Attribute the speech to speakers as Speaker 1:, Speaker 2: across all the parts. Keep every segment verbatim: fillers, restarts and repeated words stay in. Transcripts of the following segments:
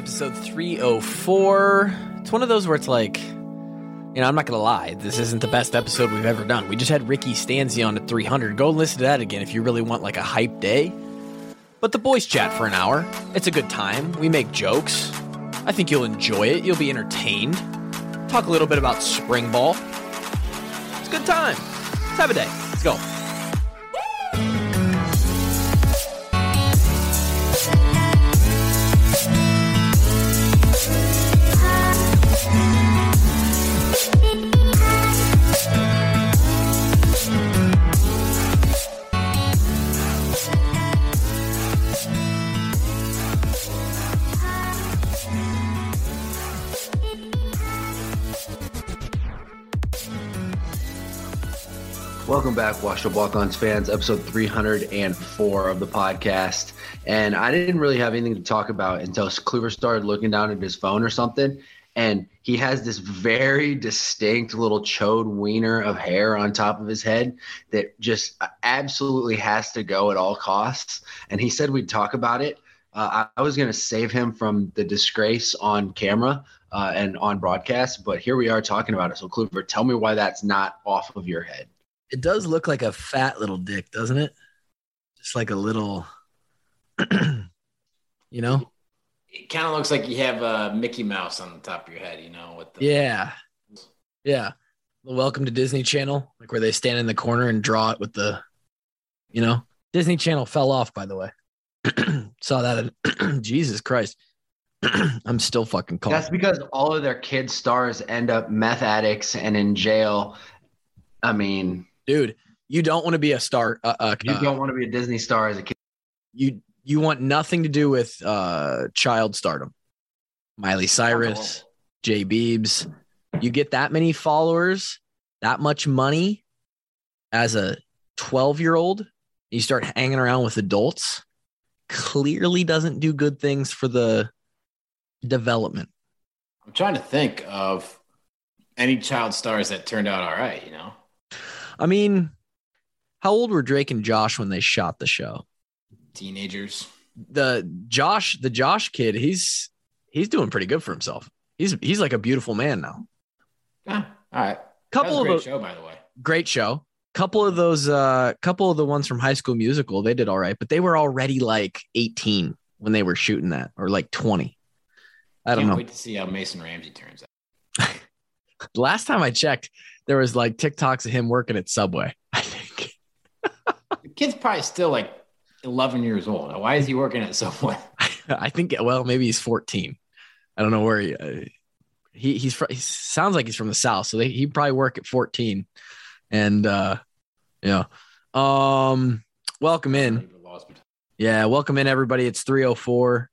Speaker 1: episode three oh four. It's one of those where it's like, you know, I'm not going to lie, this isn't the best episode we've ever done. We just had Ricky Stanzi on at three hundred. Go listen to that again if you really want like a hype day. But the boys chat for an hour. It's a good time. We make jokes. I think you'll enjoy it. You'll be entertained. Talk a little bit about spring ball. It's a good time. Let's have a day. Let's go.
Speaker 2: Welcome back, Washed Up Walk-Ons fans, episode three hundred four of the podcast. And I didn't really have anything to talk about until Kluver started looking down at his phone or something. And he has this very distinct little chode wiener of hair on top of his head that just absolutely has to go at all costs. And he said we'd talk about it. Uh, I, I was going to save him from the disgrace on camera uh, and on broadcast, but here we are talking about it. So Kluver, tell me why that's not off of your head.
Speaker 1: It does look like a fat little dick, doesn't it? Just like a little, you know?
Speaker 3: It kind of looks like you have a Mickey Mouse on the top of your head, you know? With the-
Speaker 1: Yeah. Yeah. The Welcome to Disney Channel, like where they stand in the corner and draw it with the, you know? Disney Channel fell off, by the way. Saw that. In, Jesus Christ. I'm still fucking calling.
Speaker 2: That's because all of their kid stars end up meth addicts and in jail. I mean...
Speaker 1: Dude, you don't want to be a star. Uh, uh,
Speaker 2: you don't want to be a Disney star as a kid.
Speaker 1: You you want nothing to do with uh, child stardom. Miley Cyrus, oh. Jay Biebs. You get that many followers, that much money as a twelve-year-old, you start hanging around with adults, clearly doesn't do good things for the development.
Speaker 3: I'm trying to think of any child stars that turned out all right, you know?
Speaker 1: I mean, how old were Drake and Josh when they shot the show?
Speaker 3: Teenagers.
Speaker 1: The Josh, the Josh kid, he's he's doing pretty good for himself. He's he's like a beautiful man now.
Speaker 3: Yeah, all right.
Speaker 1: Couple
Speaker 3: that was a great
Speaker 1: of
Speaker 3: show, by the way.
Speaker 1: Great show. Couple of those, uh, couple of the ones from High School Musical, they did all right, but they were already like eighteen when they were shooting that, or like twenty. I don't
Speaker 3: Can't
Speaker 1: know.
Speaker 3: Wait to see how Mason Ramsey turns out.
Speaker 1: Last time I checked, there was like TikToks of him working at Subway, I think.
Speaker 3: The kid's probably still like eleven years old. Why is he working at Subway?
Speaker 1: I think, well, maybe he's fourteen. I don't know where he, uh, he he's from. He sounds like he's from the South. So they, he'd probably work at fourteen. And, uh, yeah. Um, welcome in. Yeah. Welcome in, everybody. It's three oh four.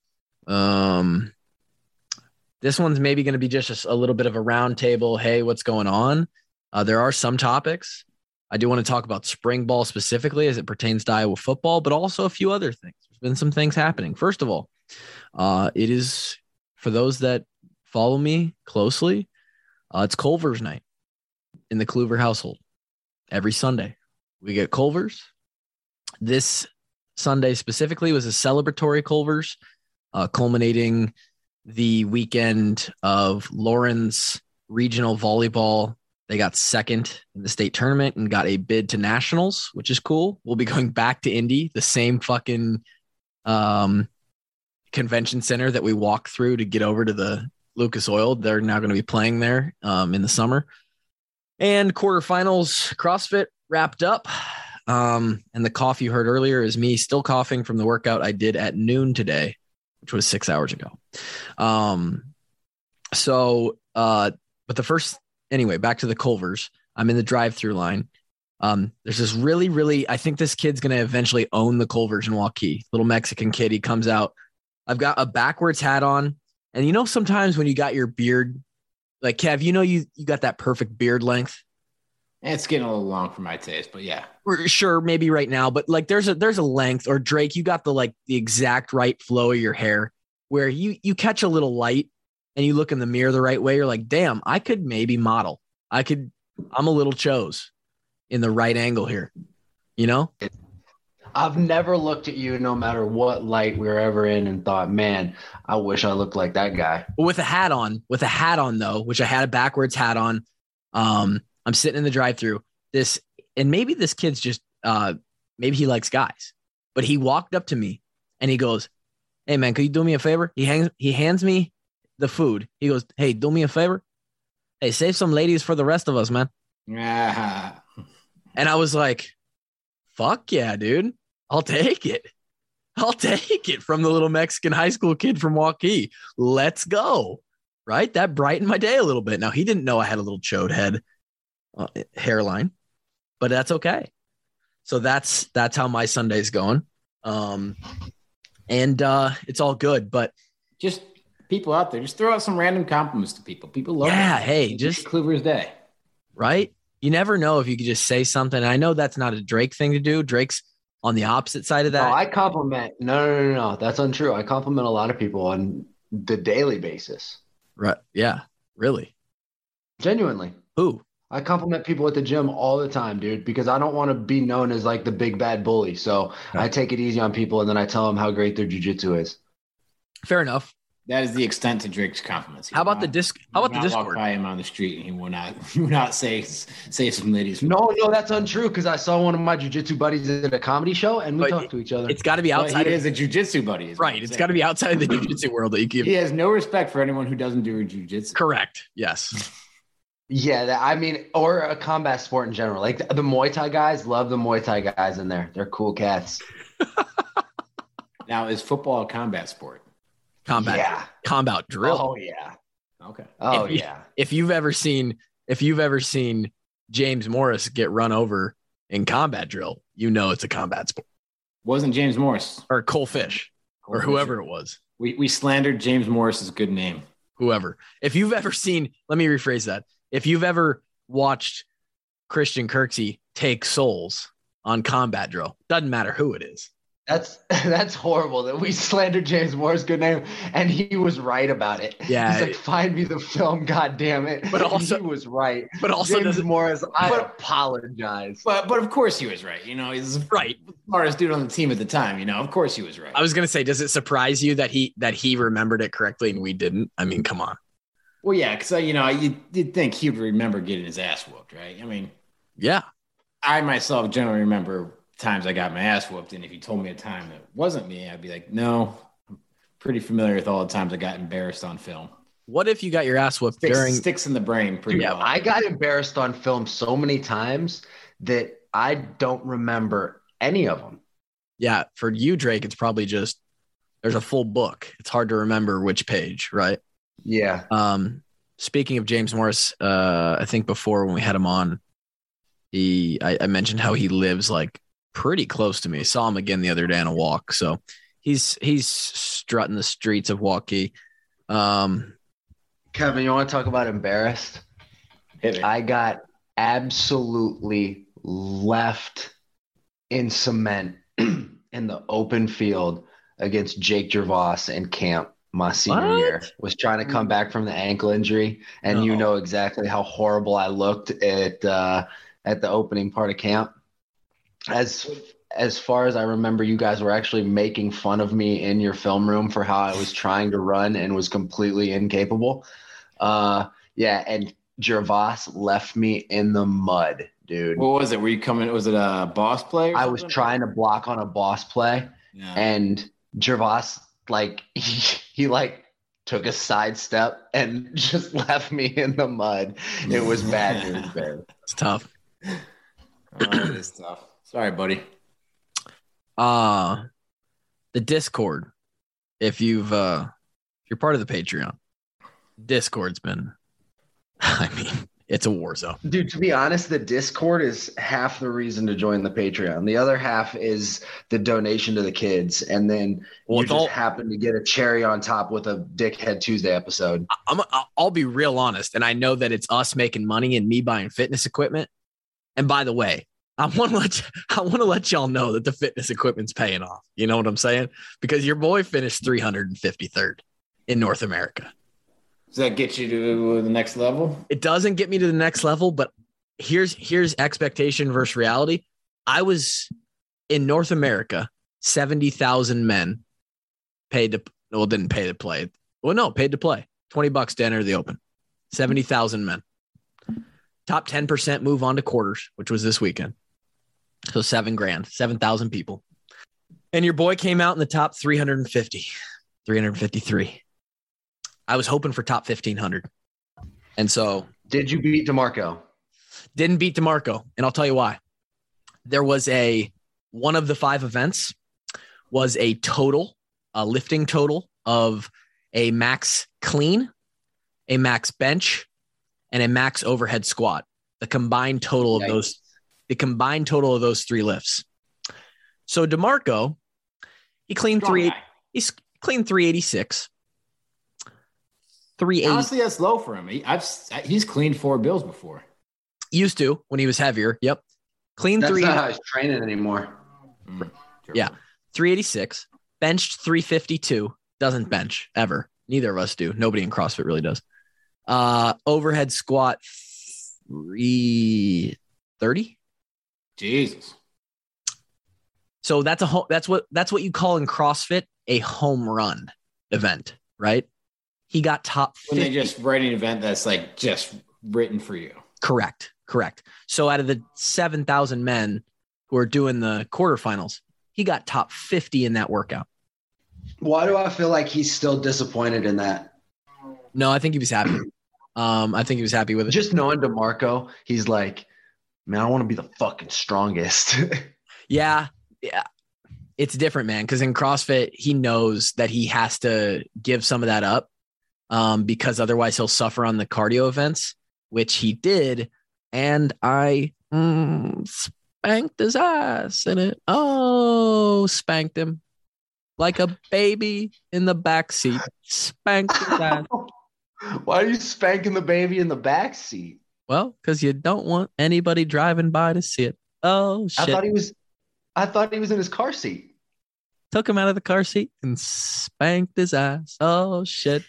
Speaker 1: Um, This one's maybe going to be just a little bit of a round table. Hey, what's going on? Uh, there are some topics. I do want to talk about spring ball specifically as it pertains to Iowa football, but also a few other things. There's been some things happening. First of all, uh, it is, for those that follow me closely, uh, it's Culver's night in the Kluver household. Every Sunday, we get Culver's. This Sunday specifically was a celebratory Culver's, uh, culminating the weekend of Lauren's regional volleyball. They got second in the state tournament and got a bid to nationals, which is cool. We'll be going back to Indy, the same fucking um, convention center that we walked through to get over to the Lucas Oil. They're now going to be playing there um, in the summer. And quarterfinals CrossFit wrapped up. Um, and the cough you heard earlier is me still coughing from the workout I did at noon today, which was six hours ago. Um, so, uh, but the first, anyway, back to the Culvers. I'm in the drive-through line. Um, there's this really, really, I think this kid's going to eventually own the Culvers in Waukee. Little Mexican kid. He comes out. I've got a backwards hat on. And you know, sometimes when you got your beard, like Kev, you know, you, you got that perfect beard length.
Speaker 3: It's getting a little long for my taste, but yeah.
Speaker 1: Or sure, maybe right now, but like there's a there's a length, or Drake, you got the like the exact right flow of your hair where you you catch a little light and you look in the mirror the right way. You're like, damn, I could maybe model. I could, I'm a little chose in the right angle here, you know?
Speaker 2: I've never looked at you, no matter what light we were ever in, and thought, man, I wish I looked like that guy.
Speaker 1: With a hat on, with a hat on though, which I had a backwards hat on. Um, I'm sitting in the drive-thru. This, and maybe this kid's just, uh, maybe he likes guys, but he walked up to me and he goes, "Hey man, could you do me a favor?" He hangs, he hands me the food. He goes, "Hey, do me a favor. Hey, save some ladies for the rest of us, man."
Speaker 3: Ah.
Speaker 1: And I was like, "Fuck yeah, dude. I'll take it. I'll take it from the little Mexican high school kid from Waukee. Let's go." Right? That brightened my day a little bit. Now, he didn't know I had a little chode head uh, hairline, but that's okay. So that's that's how my Sunday's going. Um, and uh, it's all good. But
Speaker 3: just people out there, just throw out some random compliments to people. People love
Speaker 1: yeah,
Speaker 3: it.
Speaker 1: hey,
Speaker 3: It's
Speaker 1: just
Speaker 3: Kluver's day.
Speaker 1: right? You never know if you could just say something. I know that's not a Drake thing to do. Drake's on the opposite side of that.
Speaker 2: No, I compliment. No, no, no, no. That's untrue. I compliment a lot of people on the daily basis.
Speaker 1: Right. Yeah. Really?
Speaker 2: Genuinely.
Speaker 1: Who?
Speaker 2: I compliment people at the gym all the time, dude, because I don't want to be known as like the big bad bully. So
Speaker 1: Right.
Speaker 2: I take it easy on people and then I tell them how great their jiu-jitsu is.
Speaker 1: Fair enough.
Speaker 3: That is the extent to Drake's compliments. He
Speaker 1: How
Speaker 3: will
Speaker 1: about the
Speaker 3: not-
Speaker 1: disc?
Speaker 3: he
Speaker 1: How
Speaker 3: will
Speaker 1: about the
Speaker 3: not walk
Speaker 1: Discord?
Speaker 3: by him on the street and he will not, he will not say say some ladies.
Speaker 2: No, no, that's untrue because I saw one of my jiu-jitsu buddies at a comedy show and we
Speaker 1: But
Speaker 2: talked to each other.
Speaker 1: It's got to be
Speaker 3: Well,
Speaker 1: outside
Speaker 3: he
Speaker 1: of
Speaker 3: is a jujitsu buddy. is what
Speaker 1: right.
Speaker 3: I'm
Speaker 1: It's
Speaker 3: saying.
Speaker 1: got to be outside of the jiu-jitsu world that you give.
Speaker 3: He has no respect for anyone who doesn't do jujitsu.
Speaker 1: Correct. Yes.
Speaker 2: Yeah, that, I mean, or a combat sport in general. Like the, the Muay Thai guys, love the Muay Thai guys in there. They're cool cats.
Speaker 3: Now, is football a combat sport?
Speaker 1: Combat.
Speaker 2: Yeah.
Speaker 1: Combat drill.
Speaker 2: Oh yeah.
Speaker 3: Okay.
Speaker 2: Oh
Speaker 1: If you-
Speaker 2: yeah.
Speaker 1: If you've ever seen, if you've ever seen James Morris get run over in combat drill, you know it's a combat sport.
Speaker 3: Wasn't James Morris
Speaker 1: Or Cole Fish or whoever it was.
Speaker 3: We we slandered James Morris's good name.
Speaker 1: Whoever. If you've ever seen, let me rephrase that. If you've ever watched Christian Kirksey take souls on combat drill, doesn't matter who it is.
Speaker 2: That's that's horrible that we slandered James Moore's good name and he was right about it.
Speaker 1: Yeah.
Speaker 2: He's like, find me the film, god damn it.
Speaker 1: But also-
Speaker 2: he was right.
Speaker 1: But also,
Speaker 2: James
Speaker 1: doesn't-
Speaker 2: Morris, I
Speaker 3: but-
Speaker 2: apologize.
Speaker 3: But but of course he was right. You know, he's the
Speaker 1: right.
Speaker 3: smartest dude on the team at the time. You know, of course he was right.
Speaker 1: I was gonna say, does it surprise you that he that he remembered it correctly and we didn't? I mean, come on.
Speaker 3: Well, yeah, because you know you you'd think he'd remember getting his ass whooped, right? I mean,
Speaker 1: Yeah.
Speaker 3: I myself generally remember times I got my ass whooped, and if you told me a time that wasn't me, I'd be like, no, I'm pretty familiar with all the times I got embarrassed on film.
Speaker 1: What if you got your ass whooped
Speaker 3: Sticks,
Speaker 1: during?
Speaker 3: sticks in the brain pretty
Speaker 2: Yeah,
Speaker 3: well.
Speaker 2: I got embarrassed on film so many times that I don't remember any of them.
Speaker 1: Yeah, for you, Drake, it's probably just there's a full book. It's hard to remember which page, right?
Speaker 2: Yeah.
Speaker 1: Um, speaking of James Morris, uh, I think before when we had him on, he I, I mentioned how he lives like pretty close to me. Saw him again the other day on a walk, so he's he's strutting the streets of Waukee. Um,
Speaker 2: Kevin, you want to talk about embarrassed?
Speaker 3: Hit me.
Speaker 2: I got absolutely left in cement in the open field against Jake Gervais in camp my senior
Speaker 1: What?
Speaker 2: year. Was trying to come back from the ankle injury, and you
Speaker 1: No.
Speaker 2: know exactly how horrible I looked at uh, at the opening part of camp. As as far as I remember, you guys were actually making fun of me in your film room for how I was trying to run and was completely incapable. Uh, yeah, and Gervais left me in the mud, dude.
Speaker 3: What was it? Were you coming? Was it a boss play? or
Speaker 2: I was
Speaker 3: something?
Speaker 2: trying to block on a boss play,
Speaker 3: Yeah.
Speaker 2: and Gervais, like, he, he like took a side step and just left me in the mud. It was bad news, man.
Speaker 1: it's tough.
Speaker 3: Oh, it is tough. Sorry, buddy.
Speaker 1: Uh the Discord. If you've uh if you're part of the Patreon, Discord's been I mean, it's a war zone.
Speaker 2: Dude, to be honest, the Discord is half the reason to join the Patreon. The other half is the donation to the kids, and then
Speaker 1: Well,
Speaker 2: you
Speaker 1: it's
Speaker 2: just
Speaker 1: all-
Speaker 2: happen to get a cherry on top with a Dickhead Tuesday episode.
Speaker 1: I'm I'll- I'll be real honest, and I know that it's us making money and me buying fitness equipment. And by the way, I want to let you, I want to let y'all know that the fitness equipment's paying off. You know what I'm saying? Because your boy finished three hundred fifty-third in North America.
Speaker 3: Does that get you to the next level?
Speaker 1: It doesn't get me to the next level, but here's here's expectation versus reality. I was in North America, seventy thousand men paid to, well, didn't pay to play. Well, no, paid to play. twenty bucks to enter the Open. seventy thousand men. Top ten percent move on to quarters, which was this weekend. So seven grand, seven thousand people. And your boy came out in the top three hundred fifty, three hundred fifty-three. I was hoping for top fifteen hundred. And so.
Speaker 2: Did you beat DeMarco?
Speaker 1: Didn't beat DeMarco. And I'll tell you why. There was a, one of the five events was a total, a lifting total of a max clean, a max bench, and a max overhead squat. The combined total of
Speaker 2: Yikes.
Speaker 1: those, the combined total of those three lifts. So DeMarco, he cleaned
Speaker 3: Strong
Speaker 1: three,
Speaker 3: guy.
Speaker 1: he's cleaned three eighty-six. three eighty
Speaker 3: Honestly, that's low for him. He, I've he's cleaned four bills before.
Speaker 1: used to when he was heavier. Yep. Clean
Speaker 2: That's
Speaker 1: three.
Speaker 2: not how he's training anymore.
Speaker 3: Mm,
Speaker 1: Yeah. three eighty-six, benched three fifty-two, doesn't bench ever. Neither of us do. Nobody in CrossFit really does. Uh, overhead squat three thirty.
Speaker 3: Jesus.
Speaker 1: So that's a ho- that's what that's what you call in CrossFit a home run event, right? He got top
Speaker 3: When
Speaker 1: fifty.
Speaker 3: they just write an event that's like just written for you.
Speaker 1: Correct. Correct. So out of the seven thousand men who are doing the quarterfinals, he got top fifty in that workout.
Speaker 2: Why do I feel like he's still disappointed in that?
Speaker 1: No, I think he was happy. Um, I think he was happy with it.
Speaker 2: Just knowing DeMarco, he's like, man, I want to be the fucking strongest.
Speaker 1: Yeah. Yeah. It's different, man. Cause in CrossFit, he knows that he has to give some of that up um, because otherwise he'll suffer on the cardio events, which he did. And I mm, spanked his ass in it. Oh, spanked him like a baby in the backseat. Spanked his ass.
Speaker 2: Why are you spanking the baby in the back seat?
Speaker 1: Well, because you don't want anybody driving by to see it. Oh, shit.
Speaker 2: I thought he was I thought he was in his car seat.
Speaker 1: Took him out of the car seat and spanked his ass. Oh shit.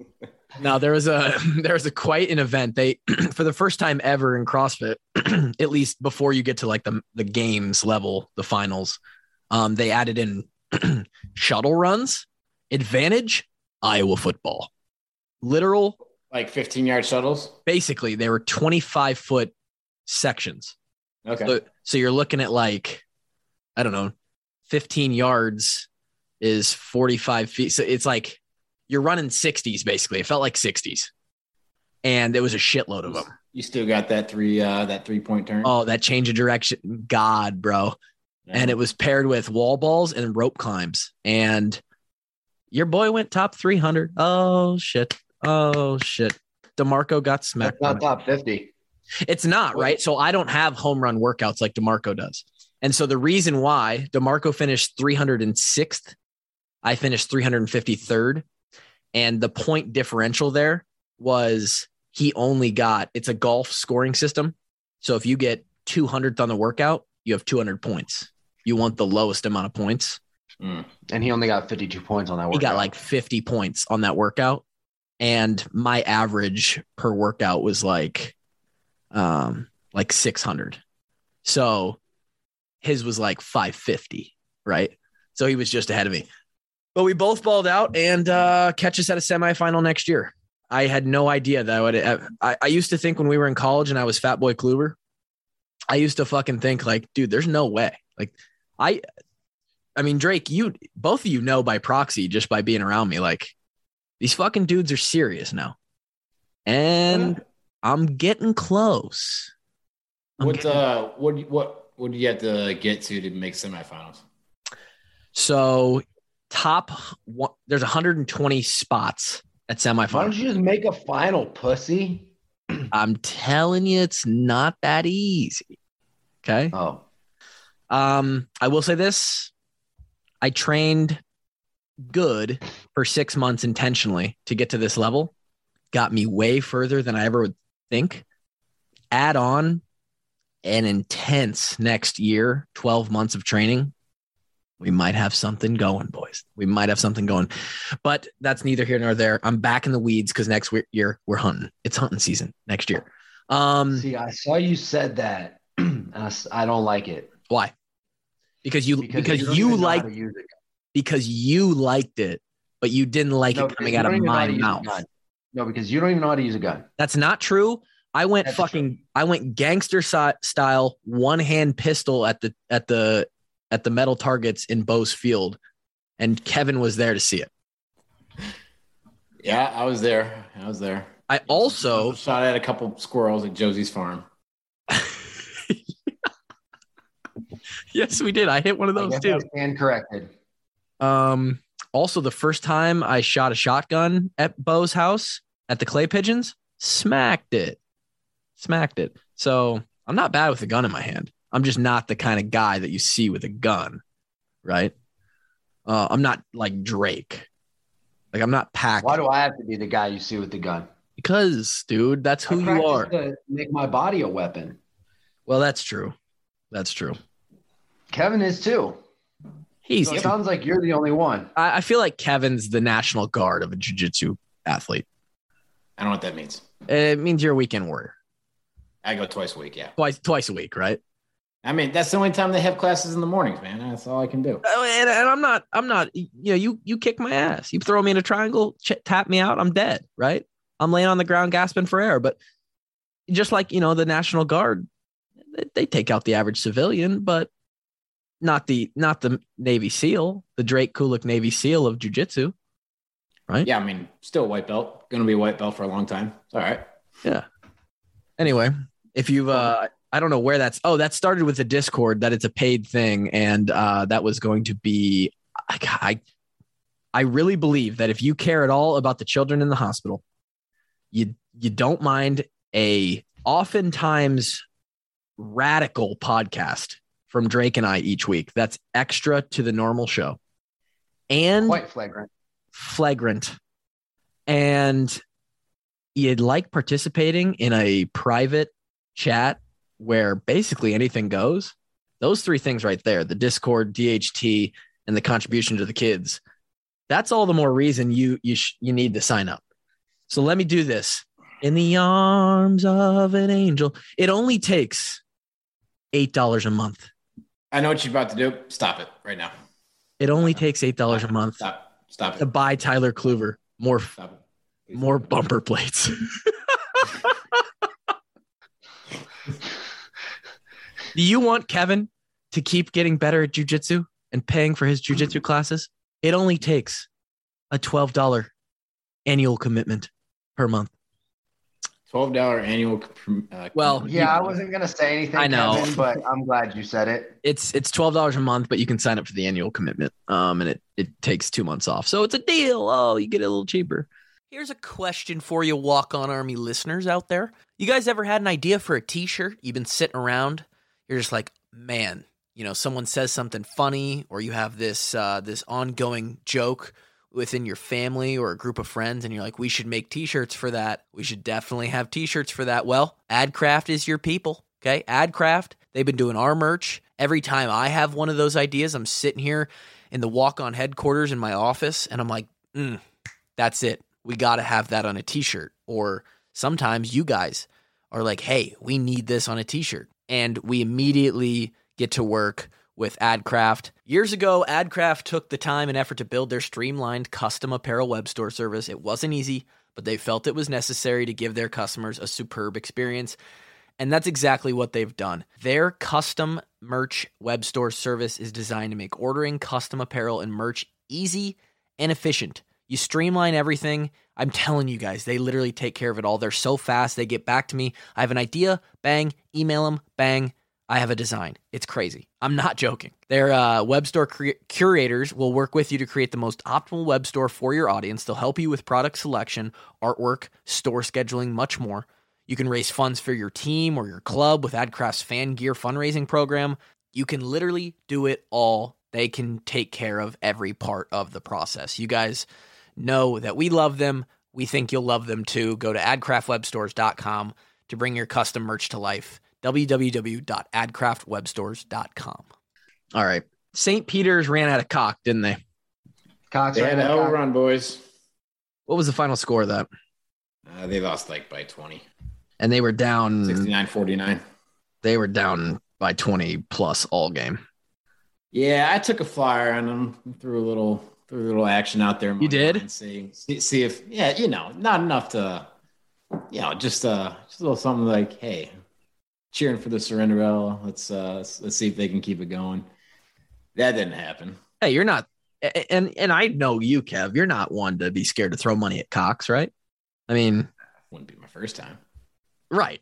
Speaker 1: Now there was a there was a quite an event. They for the first time ever in CrossFit, at least before you get to like the the games level, the finals, um, they added in shuttle runs, advantage, Iowa football. Literal,
Speaker 3: Like fifteen yard shuttles.
Speaker 1: basically they were twenty-five foot sections.
Speaker 3: Okay.
Speaker 1: So, so you're looking at like, I don't know, fifteen yards is forty-five feet. So it's like you're running sixties basically. It felt like sixties. And there was a shitload of them.
Speaker 3: You still got that three uh that three point turn.
Speaker 1: Oh, that change of direction. God, bro.
Speaker 3: Yeah.
Speaker 1: And it was paired with wall balls and rope climbs. And your boy went top three hundred. Oh, shit. Oh, shit. DeMarco got smacked.
Speaker 2: That's not top fifty.
Speaker 1: It's not, right? So I don't have home run workouts like DeMarco does. And so the reason why DeMarco finished three hundred sixth, I finished three hundred fifty-third. And the point differential there was he only got, it's a golf scoring system. So if you get two hundredth on the workout, you have two hundred points. You want the lowest amount of points.
Speaker 3: Mm.
Speaker 2: And he only got fifty-two points on that workout.
Speaker 1: He got like fifty points on that workout. And my average per workout was like, um, like six hundred. So his was like five fifty, right? So he was just ahead of me. But we both balled out and uh, catch us at a semifinal next year. I had no idea that I would. I, I used to think when we were in college and I was Fat Boy Kluber, I used to fucking think like, dude, there's no way. Like, I, I mean, Drake, you both of you know by proxy just by being around me, like these fucking dudes are serious now, and I'm getting close. I'm
Speaker 3: What
Speaker 1: getting-
Speaker 3: uh what what what do you have to get to to make semifinals?
Speaker 1: So top one, there's one hundred twenty spots at
Speaker 2: Why don't
Speaker 1: semifinals.
Speaker 2: you just make a final, pussy?
Speaker 1: I'm telling you, it's not that easy. Okay.
Speaker 2: Oh,
Speaker 1: Um, I will say this. I trained good for six months intentionally to get to this level. Got me way further than I ever would think. Add on an intense next year, twelve months of training. We might have something going, boys. We might have something going. But that's neither here nor there. I'm back in the weeds because next we- year we're hunting. It's hunting season next year. Um,
Speaker 2: see, I saw you said that. and I s- I don't like it
Speaker 1: why? because you
Speaker 2: Because,
Speaker 1: because
Speaker 2: you, don't
Speaker 1: you
Speaker 2: even know how
Speaker 1: liked
Speaker 2: to use it.
Speaker 1: because you liked it, but you didn't like
Speaker 2: No,
Speaker 1: it coming
Speaker 2: because
Speaker 1: out
Speaker 2: you
Speaker 1: of
Speaker 2: don't even know how
Speaker 1: my
Speaker 2: to use a
Speaker 1: mouth.
Speaker 2: gun. No, because you don't even know how to use a gun.
Speaker 1: That's not true. I went
Speaker 2: That's
Speaker 1: fucking
Speaker 2: true.
Speaker 1: I went gangster si- style one hand pistol at the at the at the metal targets in Bose Field, and Kevin was there to see it.
Speaker 3: Yeah, I was there. I was there.
Speaker 1: I also
Speaker 3: shot at a couple squirrels at Josie's farm.
Speaker 1: Yes, we did. I hit one of
Speaker 2: I
Speaker 1: those
Speaker 2: guess
Speaker 1: too.
Speaker 2: I stand corrected.
Speaker 1: Um, also, the first time I shot a shotgun at Bo's house at the Clay Pigeons, smacked it. Smacked it. So I'm not bad with a gun in my hand. I'm just not the kind of guy that you see with a gun, right? Uh, I'm not like Drake. Like I'm not packed.
Speaker 2: Why do I have to be the guy you see with the gun?
Speaker 1: Because, dude, that's who
Speaker 2: I
Speaker 1: you
Speaker 2: practice
Speaker 1: are.
Speaker 2: to make my body a weapon.
Speaker 1: Well, that's true. That's true.
Speaker 2: Kevin is too.
Speaker 1: He's.
Speaker 2: So it sounds like you're the only one.
Speaker 1: I, I feel like Kevin's the National Guard of a jiu-jitsu athlete.
Speaker 3: I don't know what that means.
Speaker 1: It means you're a weekend warrior.
Speaker 3: I go twice a week, yeah.
Speaker 1: Twice, twice a week, right?
Speaker 3: I mean, that's the only time they have classes in the mornings, man. That's all I can do.
Speaker 1: Oh, and, and I'm not, I'm not, you know, you, you kick my ass. You throw me in a triangle, ch- tap me out, I'm dead, right? I'm laying on the ground gasping for air. But just like, you know, the National Guard, they, they take out the average civilian, but not the, not the Navy SEAL, the Drake Kulik Navy SEAL of jiu-jitsu, right?
Speaker 3: Yeah, I mean, still white belt. Going to be a white belt for a long time. It's all right.
Speaker 1: Yeah. Anyway, if you've, uh, I don't know where that's, oh, that started with the Discord, that it's a paid thing. And uh, that was going to be, I, I, I really believe that if you care at all about the children in the hospital, you, you don't mind a oftentimes radical podcast from Drake and I each week. That's extra to the normal show. And
Speaker 2: Quite flagrant.
Speaker 1: Flagrant. And you'd like participating in a private chat where basically anything goes. Those three things right there, the Discord, D H T, and the contribution to the kids, that's all the more reason you you sh- you need to sign up. So let me do this. In the arms of an angel. It only takes eight dollars a month.
Speaker 3: I know what you're about to do. Stop it right now.
Speaker 1: It only takes eight dollars a month
Speaker 3: Stop. Stop
Speaker 1: to
Speaker 3: it.
Speaker 1: buy Tyler Kluver more,
Speaker 3: Stop it. Please.
Speaker 1: more bumper plates. Do you want Kevin to keep getting better at jiu-jitsu and paying for his jiu-jitsu classes? It only takes a twelve dollars annual commitment per month.
Speaker 3: twelve dollars annual. Uh,
Speaker 1: Well,
Speaker 2: Yeah, I wasn't going to say anything,
Speaker 1: I know.
Speaker 2: Kevin, but I'm glad you said it.
Speaker 1: It's it's twelve dollars a month, but you can sign up for the annual commitment. Um, and it it takes two months off. So it's a deal. Oh, you get it a little cheaper.
Speaker 4: Here's a question for you Walk On Army listeners out there. You guys ever had an idea for a t-shirt? You've been sitting around. You're just like, man, you know, someone says something funny, or you have this uh, this ongoing joke within your family or a group of friends, and you're like, we should make t-shirts for that. We should definitely have t-shirts for that. Well, AdCraft is your people, okay? AdCraft, they've been doing our merch. Every time I have one of those ideas, I'm sitting here in the Walk On headquarters in my office, and I'm like, mm, that's it. We got to have that on a t-shirt. Or sometimes you guys are like, hey, we need this on a t-shirt. And we immediately get to work with AdCraft. Years ago, AdCraft took the time and effort to build their streamlined custom apparel web store service. It wasn't easy, but they felt it was necessary to give their customers a superb experience. And that's exactly what they've done. Their custom merch web store service is designed to make ordering custom apparel and merch easy and efficient. You streamline everything. I'm telling you guys, they literally take care of it all. They're so fast. They get back to me. I have an idea. Bang. Email them. Bang. I have a design. It's crazy. I'm not joking. Their uh, web store cre- curators will work with you to create the most optimal web store for your audience. They'll help you with product selection, artwork, store scheduling, much more. You can raise funds for your team or your club with AdCraft's Fan Gear fundraising program. You can literally do it all. They can take care of every part of the process. You guys know that we love them. We think you'll love them too. Go to ad craft web stores dot com to bring your custom merch to life. w w w dot ad craft web stores dot com.
Speaker 1: All right. Saint Peter's ran out of cock, didn't they?
Speaker 2: Cox
Speaker 3: They
Speaker 2: right
Speaker 3: had an
Speaker 2: now, Cox.
Speaker 3: overrun, boys.
Speaker 1: What was the final score of that?
Speaker 3: Uh, they lost like by twenty.
Speaker 1: And they were down.
Speaker 3: sixty-nine forty-nine.
Speaker 1: They were down by twenty plus all game.
Speaker 3: Yeah, I took a flyer on them, threw a little threw a little action out there.
Speaker 1: You did?
Speaker 3: See, see, see if yeah, you know, not enough to, you know, just uh, just a little something like, hey, cheering for the Cinderella. Let's uh, let's, let's see if they can keep it going. That didn't happen.
Speaker 1: Hey, you're not, and and I know you, Kev. You're not one to be scared to throw money at Cox, right? I mean,
Speaker 3: wouldn't be my first time.
Speaker 1: Right.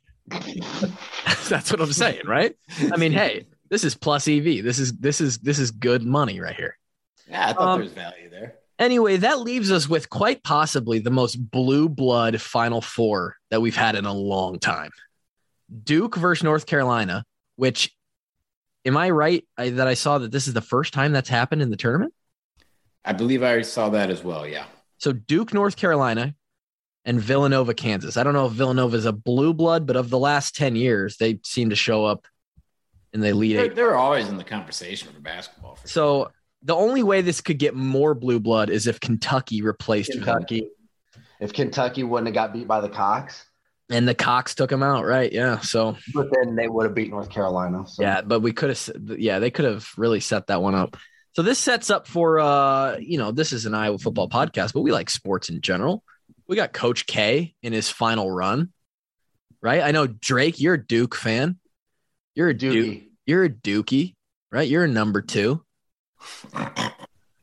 Speaker 1: That's what I'm saying, right? I mean, hey, this is plus E V. This is this is this is good money right here.
Speaker 3: Yeah, I thought
Speaker 1: um,
Speaker 3: there was value there.
Speaker 1: Anyway, that leaves us with quite possibly the most blue blood Final Four that we've had in a long time. Duke versus North Carolina, which, am I right I, that I saw that this is the first time that's happened in the tournament?
Speaker 3: I believe I saw that as well, yeah.
Speaker 1: So Duke, North Carolina, and Villanova, Kansas. I don't know if Villanova is a blue blood, but of the last ten years, they seem to show up in the Elite
Speaker 3: They're,
Speaker 1: Eight.
Speaker 3: they're always in the conversation for basketball. For
Speaker 1: so
Speaker 3: sure.
Speaker 1: The only way this could get more blue blood is if Kentucky replaced
Speaker 2: Kentucky. If Kentucky wouldn't have got beat by the Cox.
Speaker 1: And the Cox took them out, right? Yeah. So,
Speaker 2: but then they would have beat North Carolina. So.
Speaker 1: Yeah, but we could have, yeah, they could have really set that one up. So this sets up for, uh, you know, this is an Iowa football podcast, but we like sports in general. We got Coach K in his final run, right? I know Drake, you're a Duke fan. You're a Duke.
Speaker 2: Dookie.
Speaker 1: You're a Dookie, right? You're a number two.
Speaker 2: I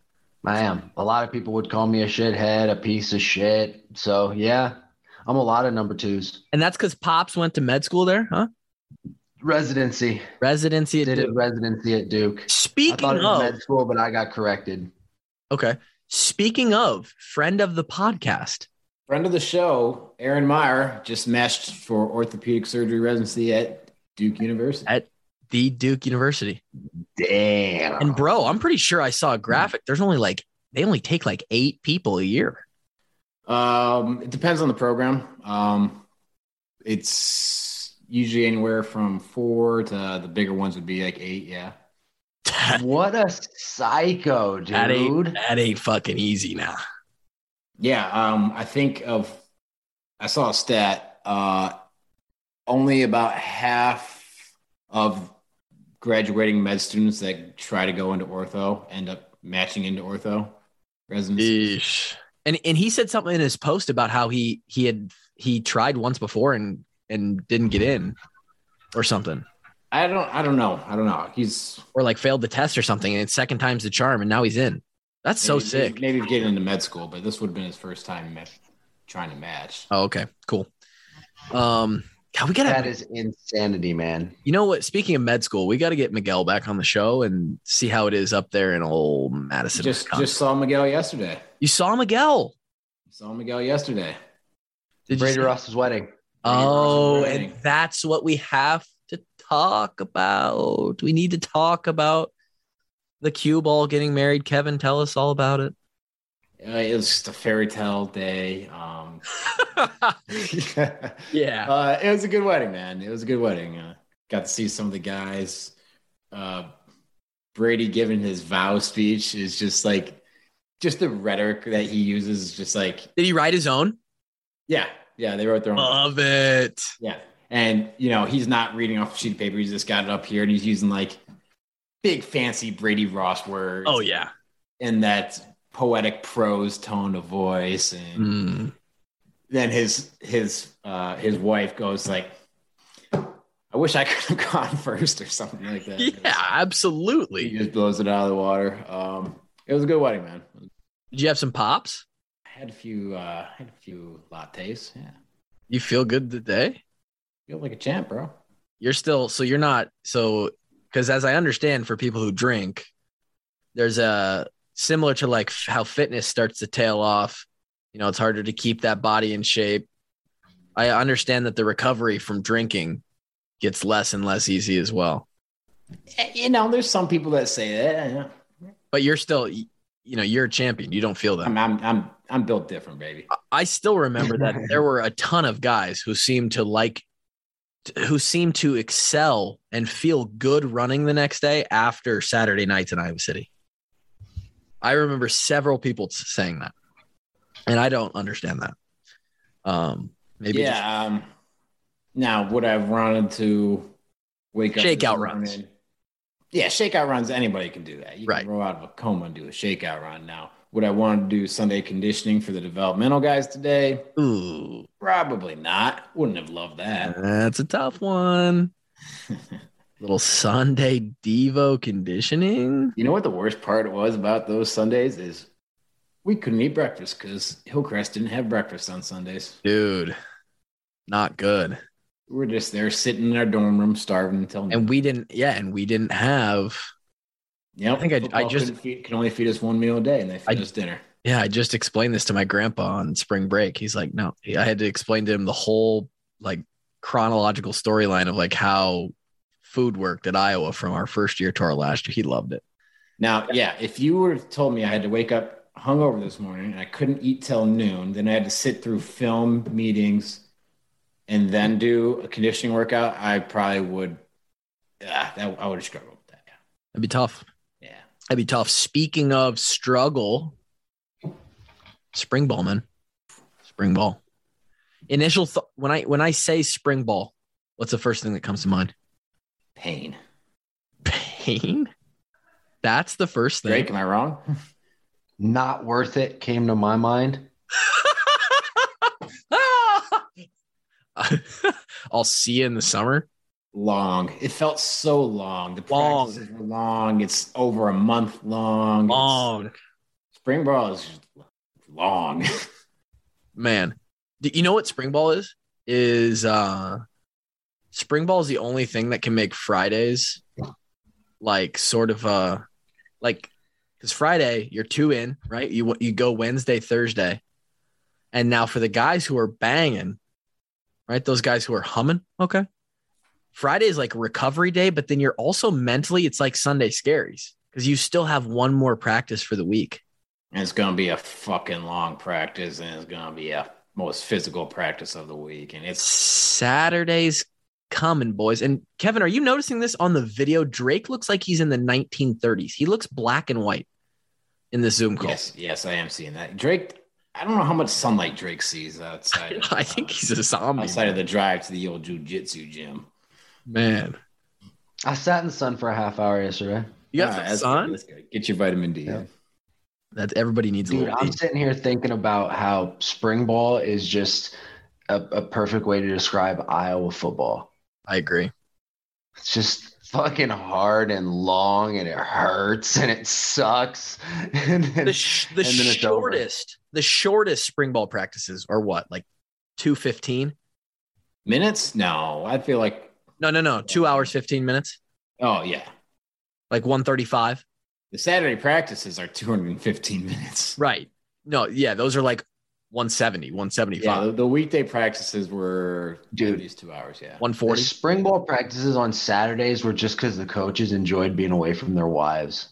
Speaker 2: am. A lot of people would call me a shithead, a piece of shit. So yeah, I'm a lot of number twos.
Speaker 1: And that's because Pops went to med school there, huh?
Speaker 2: Residency.
Speaker 1: Residency at
Speaker 2: Did
Speaker 1: Duke.
Speaker 2: a residency at Duke.
Speaker 1: Speaking
Speaker 2: I thought it was
Speaker 1: of
Speaker 2: med school, but I got corrected.
Speaker 1: Okay. Speaking of, friend of the podcast.
Speaker 3: Friend of the show, Aaron Meyer, just matched for orthopedic surgery residency at Duke University.
Speaker 1: At the Duke University.
Speaker 2: Damn.
Speaker 1: And bro, I'm pretty sure I saw a graphic. There's only like, they only take like eight people a year.
Speaker 3: Um, it depends on the program. Um, it's usually anywhere from four to the bigger ones would be like eight. Yeah.
Speaker 2: What a psycho, dude.
Speaker 1: That ain't, that ain't fucking easy now.
Speaker 3: Yeah. Um, I think of, I saw a stat, uh, only about half of graduating med students that try to go into ortho end up matching into ortho residency.
Speaker 1: Eesh. And and he said something in his post about how he he had he tried once before and and didn't get in or something.
Speaker 3: I don't I don't know. I don't know. He's
Speaker 1: or like failed the test or something and it's second time's the charm and now he's in. That's so
Speaker 3: maybe,
Speaker 1: sick.
Speaker 3: Maybe getting into med school, but this would have been his first time met, trying to match.
Speaker 1: Oh, okay, cool. Um God, we gotta
Speaker 2: that is insanity, man.
Speaker 1: You know what? Speaking of med school, we got to get Miguel back on the show and see how it is up there in old Madison.
Speaker 3: Just
Speaker 1: Wisconsin.
Speaker 3: just saw Miguel yesterday.
Speaker 1: You saw Miguel.
Speaker 3: Saw Miguel yesterday.
Speaker 1: Did
Speaker 2: Brady
Speaker 1: you see-
Speaker 2: Ross's wedding.
Speaker 1: Oh,
Speaker 3: Brady Ross's
Speaker 1: and that's what we have to talk about. We need to talk about the cue ball getting married. Kevin, tell us all about it.
Speaker 3: Uh, it was just a fairy tale day. Um,
Speaker 1: yeah.
Speaker 3: Uh, it was a good wedding, man. It was a good wedding. Uh, got to see some of the guys. Uh, Brady giving his vow speech is just like, just the rhetoric that he uses is just like.
Speaker 1: Did he write his own?
Speaker 3: Yeah. Yeah. They wrote their own.
Speaker 1: Love it.
Speaker 3: Yeah. And, you know, he's not reading off a sheet of paper. He's just got it up here and he's using like big, fancy Brady Ross words.
Speaker 1: Oh, yeah.
Speaker 3: And that poetic prose tone of voice. And
Speaker 1: Mm.
Speaker 3: then his, his, uh, his wife goes like, I wish I could have gone first or something like that.
Speaker 1: Yeah, absolutely.
Speaker 3: He just blows it out of the water. Um, it was a good wedding, man.
Speaker 1: Did you have some pops?
Speaker 3: I had a few, uh, I had a few lattes. Yeah.
Speaker 1: You feel good today?
Speaker 3: Feel like a champ, bro.
Speaker 1: You're still, so you're not, so, because as I understand for people who drink, there's a, similar to like how fitness starts to tail off, you know, it's harder to keep that body in shape. I understand that the recovery from drinking gets less and less easy as well.
Speaker 3: You know, there's some people that say that. Yeah.
Speaker 1: But you're still, you know, you're a champion. You don't feel that.
Speaker 3: I'm, I'm, I'm, I'm built different, baby.
Speaker 1: I still remember that there were a ton of guys who seemed to like, who seemed to excel and feel good running the next day after Saturday nights in Iowa City. I remember several people saying that, and I don't understand that. Um, maybe just,
Speaker 3: Yeah. Um, now, would I have wanted to wake up?
Speaker 1: Shakeout
Speaker 3: this
Speaker 1: runs.
Speaker 3: morning? Yeah, shakeout runs, anybody can do that. You
Speaker 1: Right.
Speaker 3: can roll out of a coma and do a shakeout run. Now, would I want to do Sunday conditioning for the developmental guys today?
Speaker 1: Ooh,
Speaker 3: Probably not. Wouldn't have loved that.
Speaker 1: that's a tough one. Little Sunday Devo conditioning.
Speaker 3: You know what the worst part was about those Sundays is we couldn't eat breakfast because Hillcrest didn't have breakfast on Sundays.
Speaker 1: Dude, not good.
Speaker 3: We were just there sitting in our dorm room starving until noon.
Speaker 1: And we didn't, yeah, and we didn't have,
Speaker 3: Yep.
Speaker 1: I think I-
Speaker 3: Football
Speaker 1: I just-
Speaker 3: couldn't feed, can only feed us one meal a day, and they feed
Speaker 1: I-
Speaker 3: us dinner.
Speaker 1: yeah, I just explained this to my grandpa on spring break. He's like, no, I had to explain to him the whole like chronological storyline of like how food worked at Iowa from our first year to our last year. He loved it.
Speaker 3: Now, yeah, if you were told me I had to wake up hungover this morning and I couldn't eat till noon, then I had to sit through film meetings and then do a conditioning workout, I probably would. Yeah, that, I would have struggled with that.
Speaker 1: That'd be tough.
Speaker 3: Yeah.
Speaker 1: That'd be tough. Speaking of struggle, spring ball, man. Spring ball. Initial th- when I when I say spring ball, what's the first thing that comes to mind?
Speaker 3: Pain.
Speaker 1: Pain. That's the first thing.
Speaker 3: Drake, am I wrong?
Speaker 2: Not worth it came to my mind.
Speaker 1: I'll see you in the summer.
Speaker 3: Long. It felt so long. The
Speaker 1: Long.
Speaker 3: practices were long. It's over a month long. It's-
Speaker 1: Long.
Speaker 3: Spring ball is just long.
Speaker 1: Man. Do you know what spring ball is? Is uh spring ball is the only thing that can make Fridays like sort of uh like because Friday you're two in, right? You you go Wednesday, Thursday. And now for the guys who are banging, right? Those guys who are humming, okay. Friday is like recovery day, but then you're also mentally, it's like Sunday scaries because you still have one more practice for the week.
Speaker 3: And it's going to be a fucking long practice, and it's going to be a most physical practice of the week. And it's
Speaker 1: Saturday's coming, boys. And Kevin, are you noticing this on the video? Drake looks like he's in the nineteen thirties. He looks black and white in this Zoom call.
Speaker 3: yes, yes, I am seeing that. Drake, I don't know how much sunlight Drake sees outside. Of,
Speaker 1: I think he's a zombie.
Speaker 3: outside of the drive to the old jujitsu gym.
Speaker 1: Man.
Speaker 2: I sat in the sun for a half hour yesterday.
Speaker 1: You got
Speaker 3: Ah,
Speaker 1: some
Speaker 3: that's
Speaker 1: sun?
Speaker 3: good, that's good. Get your vitamin D.
Speaker 2: Yeah.
Speaker 3: in.
Speaker 1: That everybody needs a
Speaker 2: Dude,
Speaker 1: little
Speaker 2: I'm
Speaker 1: bit.
Speaker 2: sitting here thinking about how spring ball is just a, a perfect way to describe Iowa football.
Speaker 1: I agree.
Speaker 2: It's just fucking hard and long, and it hurts and it sucks. And then,
Speaker 1: The, sh- the
Speaker 2: and then it's over.
Speaker 1: shortest, the shortest spring ball practices are what? Like two fifteen?
Speaker 3: Minutes? No, I feel like.
Speaker 1: No, no, no. Two hours, fifteen minutes.
Speaker 3: Oh yeah,
Speaker 1: Like one thirty-five.
Speaker 3: the Saturday practices are two hundred fifteen minutes.
Speaker 1: Right. No, yeah, those are like one seventy, one
Speaker 3: Yeah,
Speaker 1: seventy-five,
Speaker 3: the, the weekday practices were
Speaker 2: Dude.
Speaker 3: at least two hours. Yeah.
Speaker 1: one
Speaker 2: The
Speaker 1: forty.
Speaker 2: spring ball practices on Saturdays were just because the coaches enjoyed being away from their wives.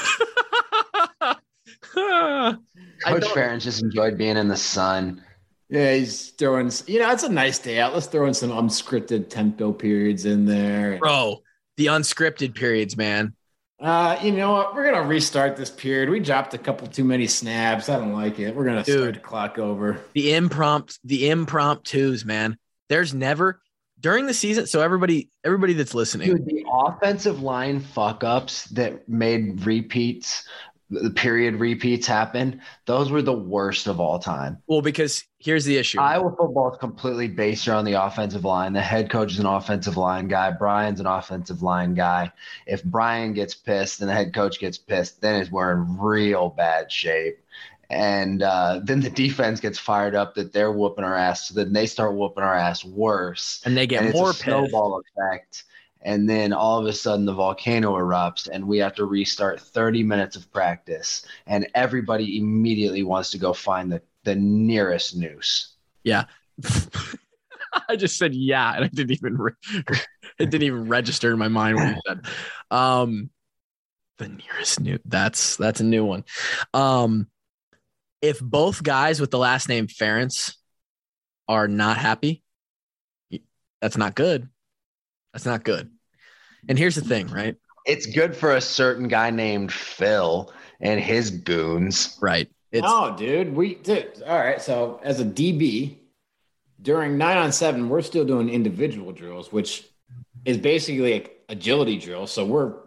Speaker 1: I
Speaker 2: Coach
Speaker 1: don't-
Speaker 2: Ferentz just enjoyed being in the sun.
Speaker 3: Yeah, he's throwing. You know, it's a nice day out. Let's throw in some unscripted tempo periods in there.
Speaker 1: Bro, the unscripted periods, man.
Speaker 3: Uh, you know what? We're gonna restart this period. We dropped a couple too many snaps. I don't like it. We're gonna
Speaker 1: Dude.
Speaker 3: start the clock over.
Speaker 1: The impromptu, the impromptus, man. There's never during the season. So everybody, everybody that's listening,
Speaker 2: Dude, the offensive line fuck ups that made repeats, the period repeats happen, those were the worst of all time.
Speaker 1: well, because here's the issue.
Speaker 2: Iowa football is completely based around the offensive line. The head coach is an offensive line guy. Brian's an offensive line guy. If Brian gets pissed and the head coach gets pissed, then it's we're in real bad shape. And uh, then the defense gets fired up that they're whooping our ass. So then they start whooping our ass worse.
Speaker 1: and they get
Speaker 2: and
Speaker 1: more
Speaker 2: it's a
Speaker 1: pissed.
Speaker 2: snowball effect. And then all of a sudden the volcano erupts and we have to restart thirty minutes of practice. And everybody immediately wants to go find the, the nearest noose.
Speaker 1: Yeah. I just said yeah, and I didn't even re- it didn't even register in my mind what you said. Um, the nearest new that's that's a new one. Um, if both guys with the last name Ferentz are not happy, that's not good. That's not good. And here's the thing, right?
Speaker 2: It's good for a certain guy named Phil and his goons.
Speaker 1: Right. It's
Speaker 3: No, dude. We dude. All right. So as a D B, during nine on seven, we're still doing individual drills, which is basically a agility drill. So we're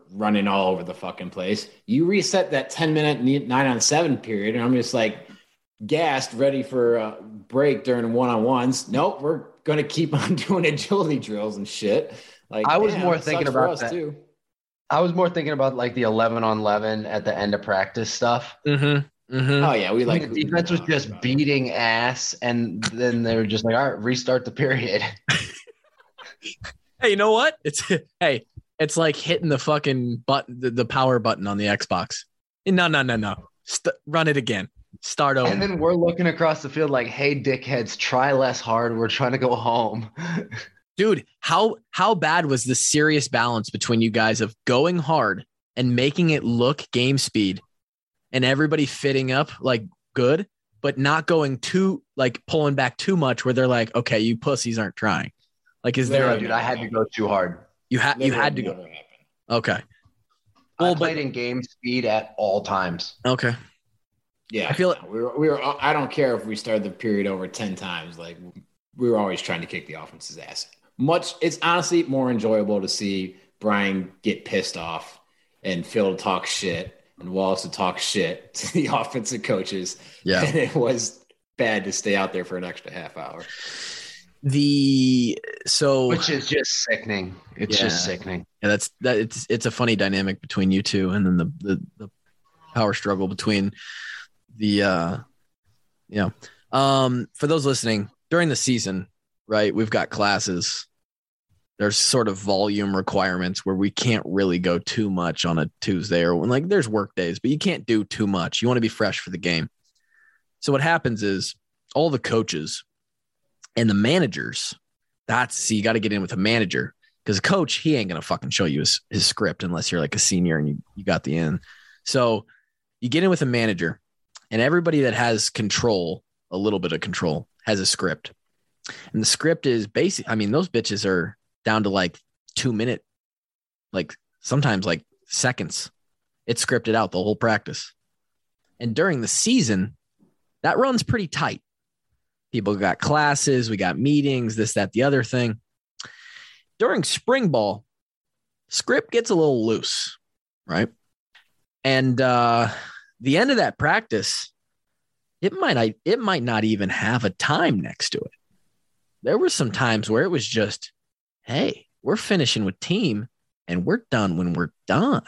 Speaker 3: running all over the fucking place. You reset that ten minute nine on seven period, and I'm just like gassed, ready for a break during one on ones. Nope, we're gonna keep on doing agility drills and shit. Like
Speaker 2: I was
Speaker 3: damn,
Speaker 2: more
Speaker 3: it
Speaker 2: thinking
Speaker 3: sucks for
Speaker 2: about
Speaker 3: us
Speaker 2: that.
Speaker 3: too.
Speaker 2: I was more thinking about like the eleven on eleven at the end of practice stuff.
Speaker 1: Mm-hmm. Mm-hmm.
Speaker 3: Oh yeah, we like
Speaker 2: the defense was just beating ass, and then they were just like, all right, restart the period.
Speaker 1: Hey, you know what? It's hey, it's like hitting the fucking button, the, the power button on the Xbox. No, no, no, no. St- run it again. Start over.
Speaker 2: And then we're looking across the field like, hey, dickheads, try less hard. We're trying to go home.
Speaker 1: Dude, how how bad was the serious balance between you guys of going hard and making it look game speed and everybody fitting up like good, but not going too like pulling back too much where they're like, okay, you pussies aren't trying. Like, is there?
Speaker 2: No,
Speaker 1: A,
Speaker 2: dude, I had to go too hard.
Speaker 1: you had you had to go. Okay.
Speaker 2: Well, I played but, in game speed at all times.
Speaker 1: Okay.
Speaker 3: Yeah,
Speaker 1: I feel
Speaker 3: no, we were we were. I don't care if we started the period over ten times. Like we were always trying to kick the offense's ass. Much, it's honestly more enjoyable to see Brian get pissed off and Phil talk shit and Wallace to talk shit to the offensive coaches.
Speaker 1: Yeah,
Speaker 3: and it was bad to stay out there for an extra half hour.
Speaker 1: The so
Speaker 2: which is just sickening. It's
Speaker 1: yeah.
Speaker 2: just sickening.
Speaker 1: Yeah, that's that. It's it's a funny dynamic between you two, and then the the, the power struggle between the uh, you know, um, for those listening during the season, right? We've got classes. There's sort of volume requirements where we can't really go too much on a Tuesday or when like there's work days, but you can't do too much. You want to be fresh for the game. So what happens is all the coaches and the managers, that's see, you got to get in with a manager because a coach, he ain't going to fucking show you his, his script unless you're like a senior and you, you got the in. So you get in with a manager and everybody that has control, a little bit of control, has a script. And the script is basic. I mean, those bitches are down to like two minute, like sometimes like seconds. It's scripted out the whole practice. And during the season, that runs pretty tight. People got classes, we got meetings, this, that, the other thing. During spring ball, script gets a little loose, right? And uh, the end of that practice, it might it might not even have a time next to it. There were some times where it was just, hey, we're finishing with team and we're done when we're done.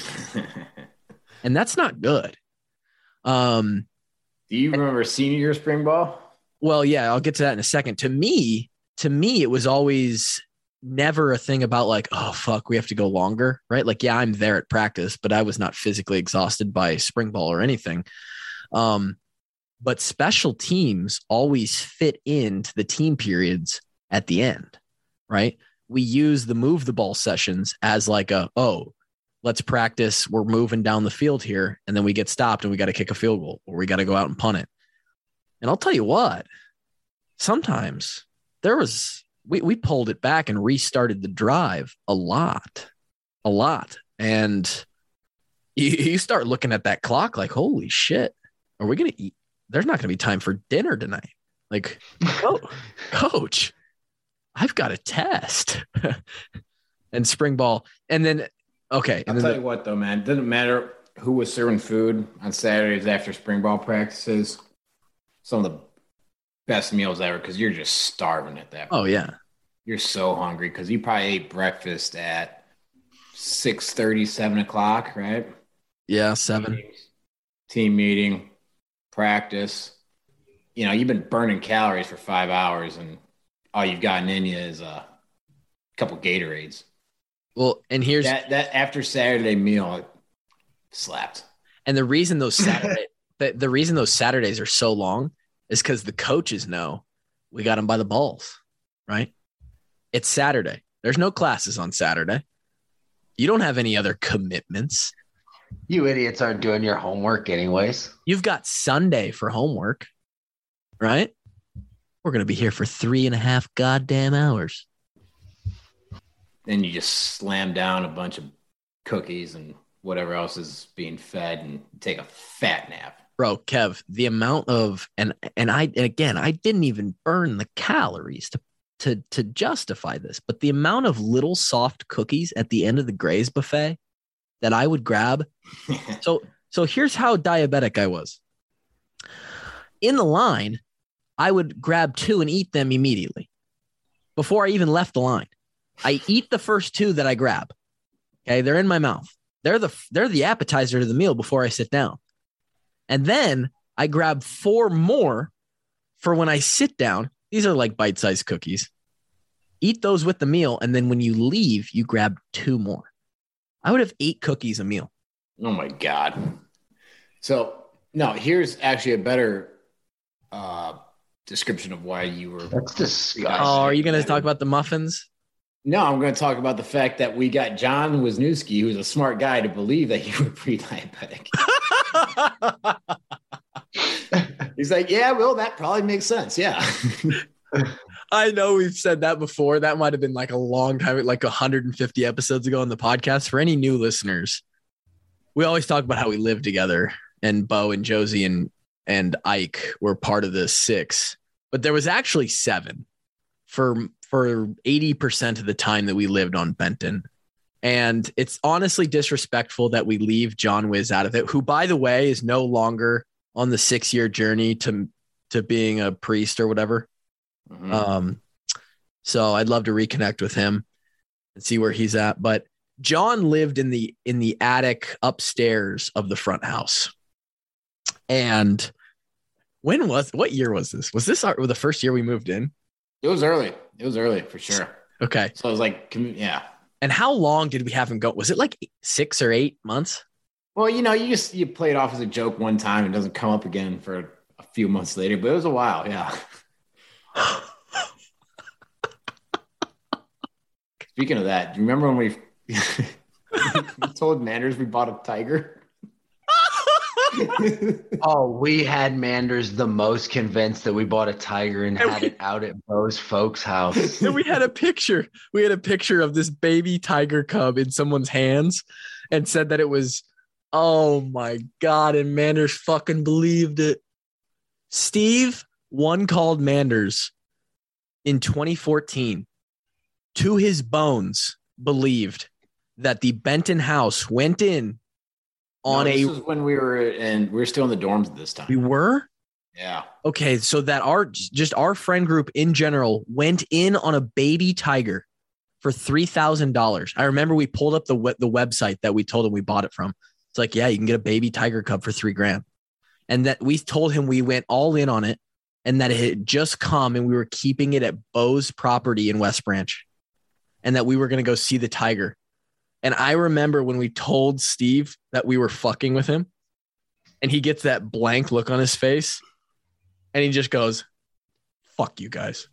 Speaker 1: And that's not good. Um,
Speaker 3: Do you remember senior year spring ball?
Speaker 1: Well, yeah, I'll get to that in a second. To me, to me, it was always never a thing about like, oh, fuck, we have to go longer, right? Like, yeah, I'm there at practice, but I was not physically exhausted by spring ball or anything. Um, but special teams always fit into the team periods at the end, right? We use the move the ball sessions as like a, oh, let's practice. We're moving down the field here. And then we get stopped and we got to kick a field goal or we got to go out and punt it. And I'll tell you what, sometimes there was, we, we pulled it back and restarted the drive a lot, a lot. And you, you start looking at that clock like, holy shit, are we going to eat? There's not going to be time for dinner tonight. Like, oh, coach, I've got a test. And spring ball. And then, okay. And
Speaker 3: I'll
Speaker 1: then
Speaker 3: tell
Speaker 1: the,
Speaker 3: you what, though, man, it doesn't matter who was serving food on Saturdays after spring ball practices. Some of the best meals ever because you're just starving at that point.
Speaker 1: Oh, yeah.
Speaker 3: You're so hungry because you probably ate breakfast at six thirty, seven o'clock, right?
Speaker 1: Yeah, seven.
Speaker 3: Meetings, team meeting, practice. You know, you've been burning calories for five hours and all you've gotten in you is a couple Gatorades.
Speaker 1: Well, and here's
Speaker 3: that, that after Saturday meal, it slapped.
Speaker 1: And the reason those Saturday, the, the reason those Saturdays are so long is because the coaches know we got them by the balls, right? It's Saturday. There's no classes on Saturday. You don't have any other commitments.
Speaker 2: You idiots aren't doing your homework anyways.
Speaker 1: You've got Sunday for homework, right? We're going to be here for three and a half goddamn hours.
Speaker 3: Then you just slam down a bunch of cookies and whatever else is being fed and take a fat nap.
Speaker 1: Bro, Kev, the amount of, and and I, and again, I didn't even burn the calories to, to, to justify this, but the amount of little soft cookies at the end of the Gray's buffet, that I would grab. so so here's how diabetic I was. In the line, I would grab two and eat them immediately before I even left the line. I eat the first two that I grab. Okay, they're in my mouth. They're the they're the appetizer to the meal before I sit down. And then I grab four more for when I sit down. These are like bite-sized cookies. Eat those with the meal, and then when you leave, you grab two more. I would have eight cookies a meal.
Speaker 3: Oh my God. So no, here's actually a better uh, description of why you were.
Speaker 2: That's disgusting.
Speaker 1: Oh, are you going to talk about the muffins?
Speaker 3: No, I'm going to talk about the fact that we got John Wisniewski, who's a smart guy, to believe that you were pre-diabetic. He's like, yeah, well, that probably makes sense. Yeah.
Speaker 1: I know we've said that before. That might have been like a long time, like one hundred fifty episodes ago on the podcast. For any new listeners, we always talk about how we live together, and Bo and Josie and, and Ike were part of the six, but there was actually seven for, for eighty percent of the time that we lived on Benton. And it's honestly disrespectful that we leave John Wiz out of it, who, by the way, is no longer on the six year journey to, to being a priest or whatever. Mm-hmm. Um, so I'd love to reconnect with him and see where he's at. But John lived in the, in the attic upstairs of the front house. And when was, what year was this? Was this our, the first year we moved in?
Speaker 3: It was early. It was early for sure.
Speaker 1: Okay.
Speaker 3: So it was like, yeah.
Speaker 1: And how long did we have him go? Was it like six or eight months?
Speaker 3: Well, you know, you just, you play it off as a joke one time and it doesn't come up again for a few months later, but it was a while. Yeah. Speaking of that, do you remember when we, we told Manders we bought a tiger?
Speaker 2: Oh, we had Manders the most convinced that we bought a tiger and, and had we, it out at Bo's folks' house.
Speaker 1: And we had a picture. We had a picture of this baby tiger cub in someone's hands and said that it was, oh my God. And Manders fucking believed it. Steve, one called Manders in twenty fourteen, to his bones, believed that the Benton house went in on
Speaker 3: no, this
Speaker 1: a.
Speaker 3: was when we were in, we were still in the dorms at this time.
Speaker 1: We were?
Speaker 3: Yeah.
Speaker 1: Okay. So that our, just our friend group in general went in on a baby tiger for three thousand dollars. I remember we pulled up the, the website that we told him we bought it from. It's like, yeah, you can get a baby tiger cub for three grand. And that we told him we went all in on it and that it had just come and we were keeping it at Bo's property in West Branch and that we were going to go see the tiger. And I remember when we told Steve that we were fucking with him and he gets that blank look on his face and he just goes, fuck you guys.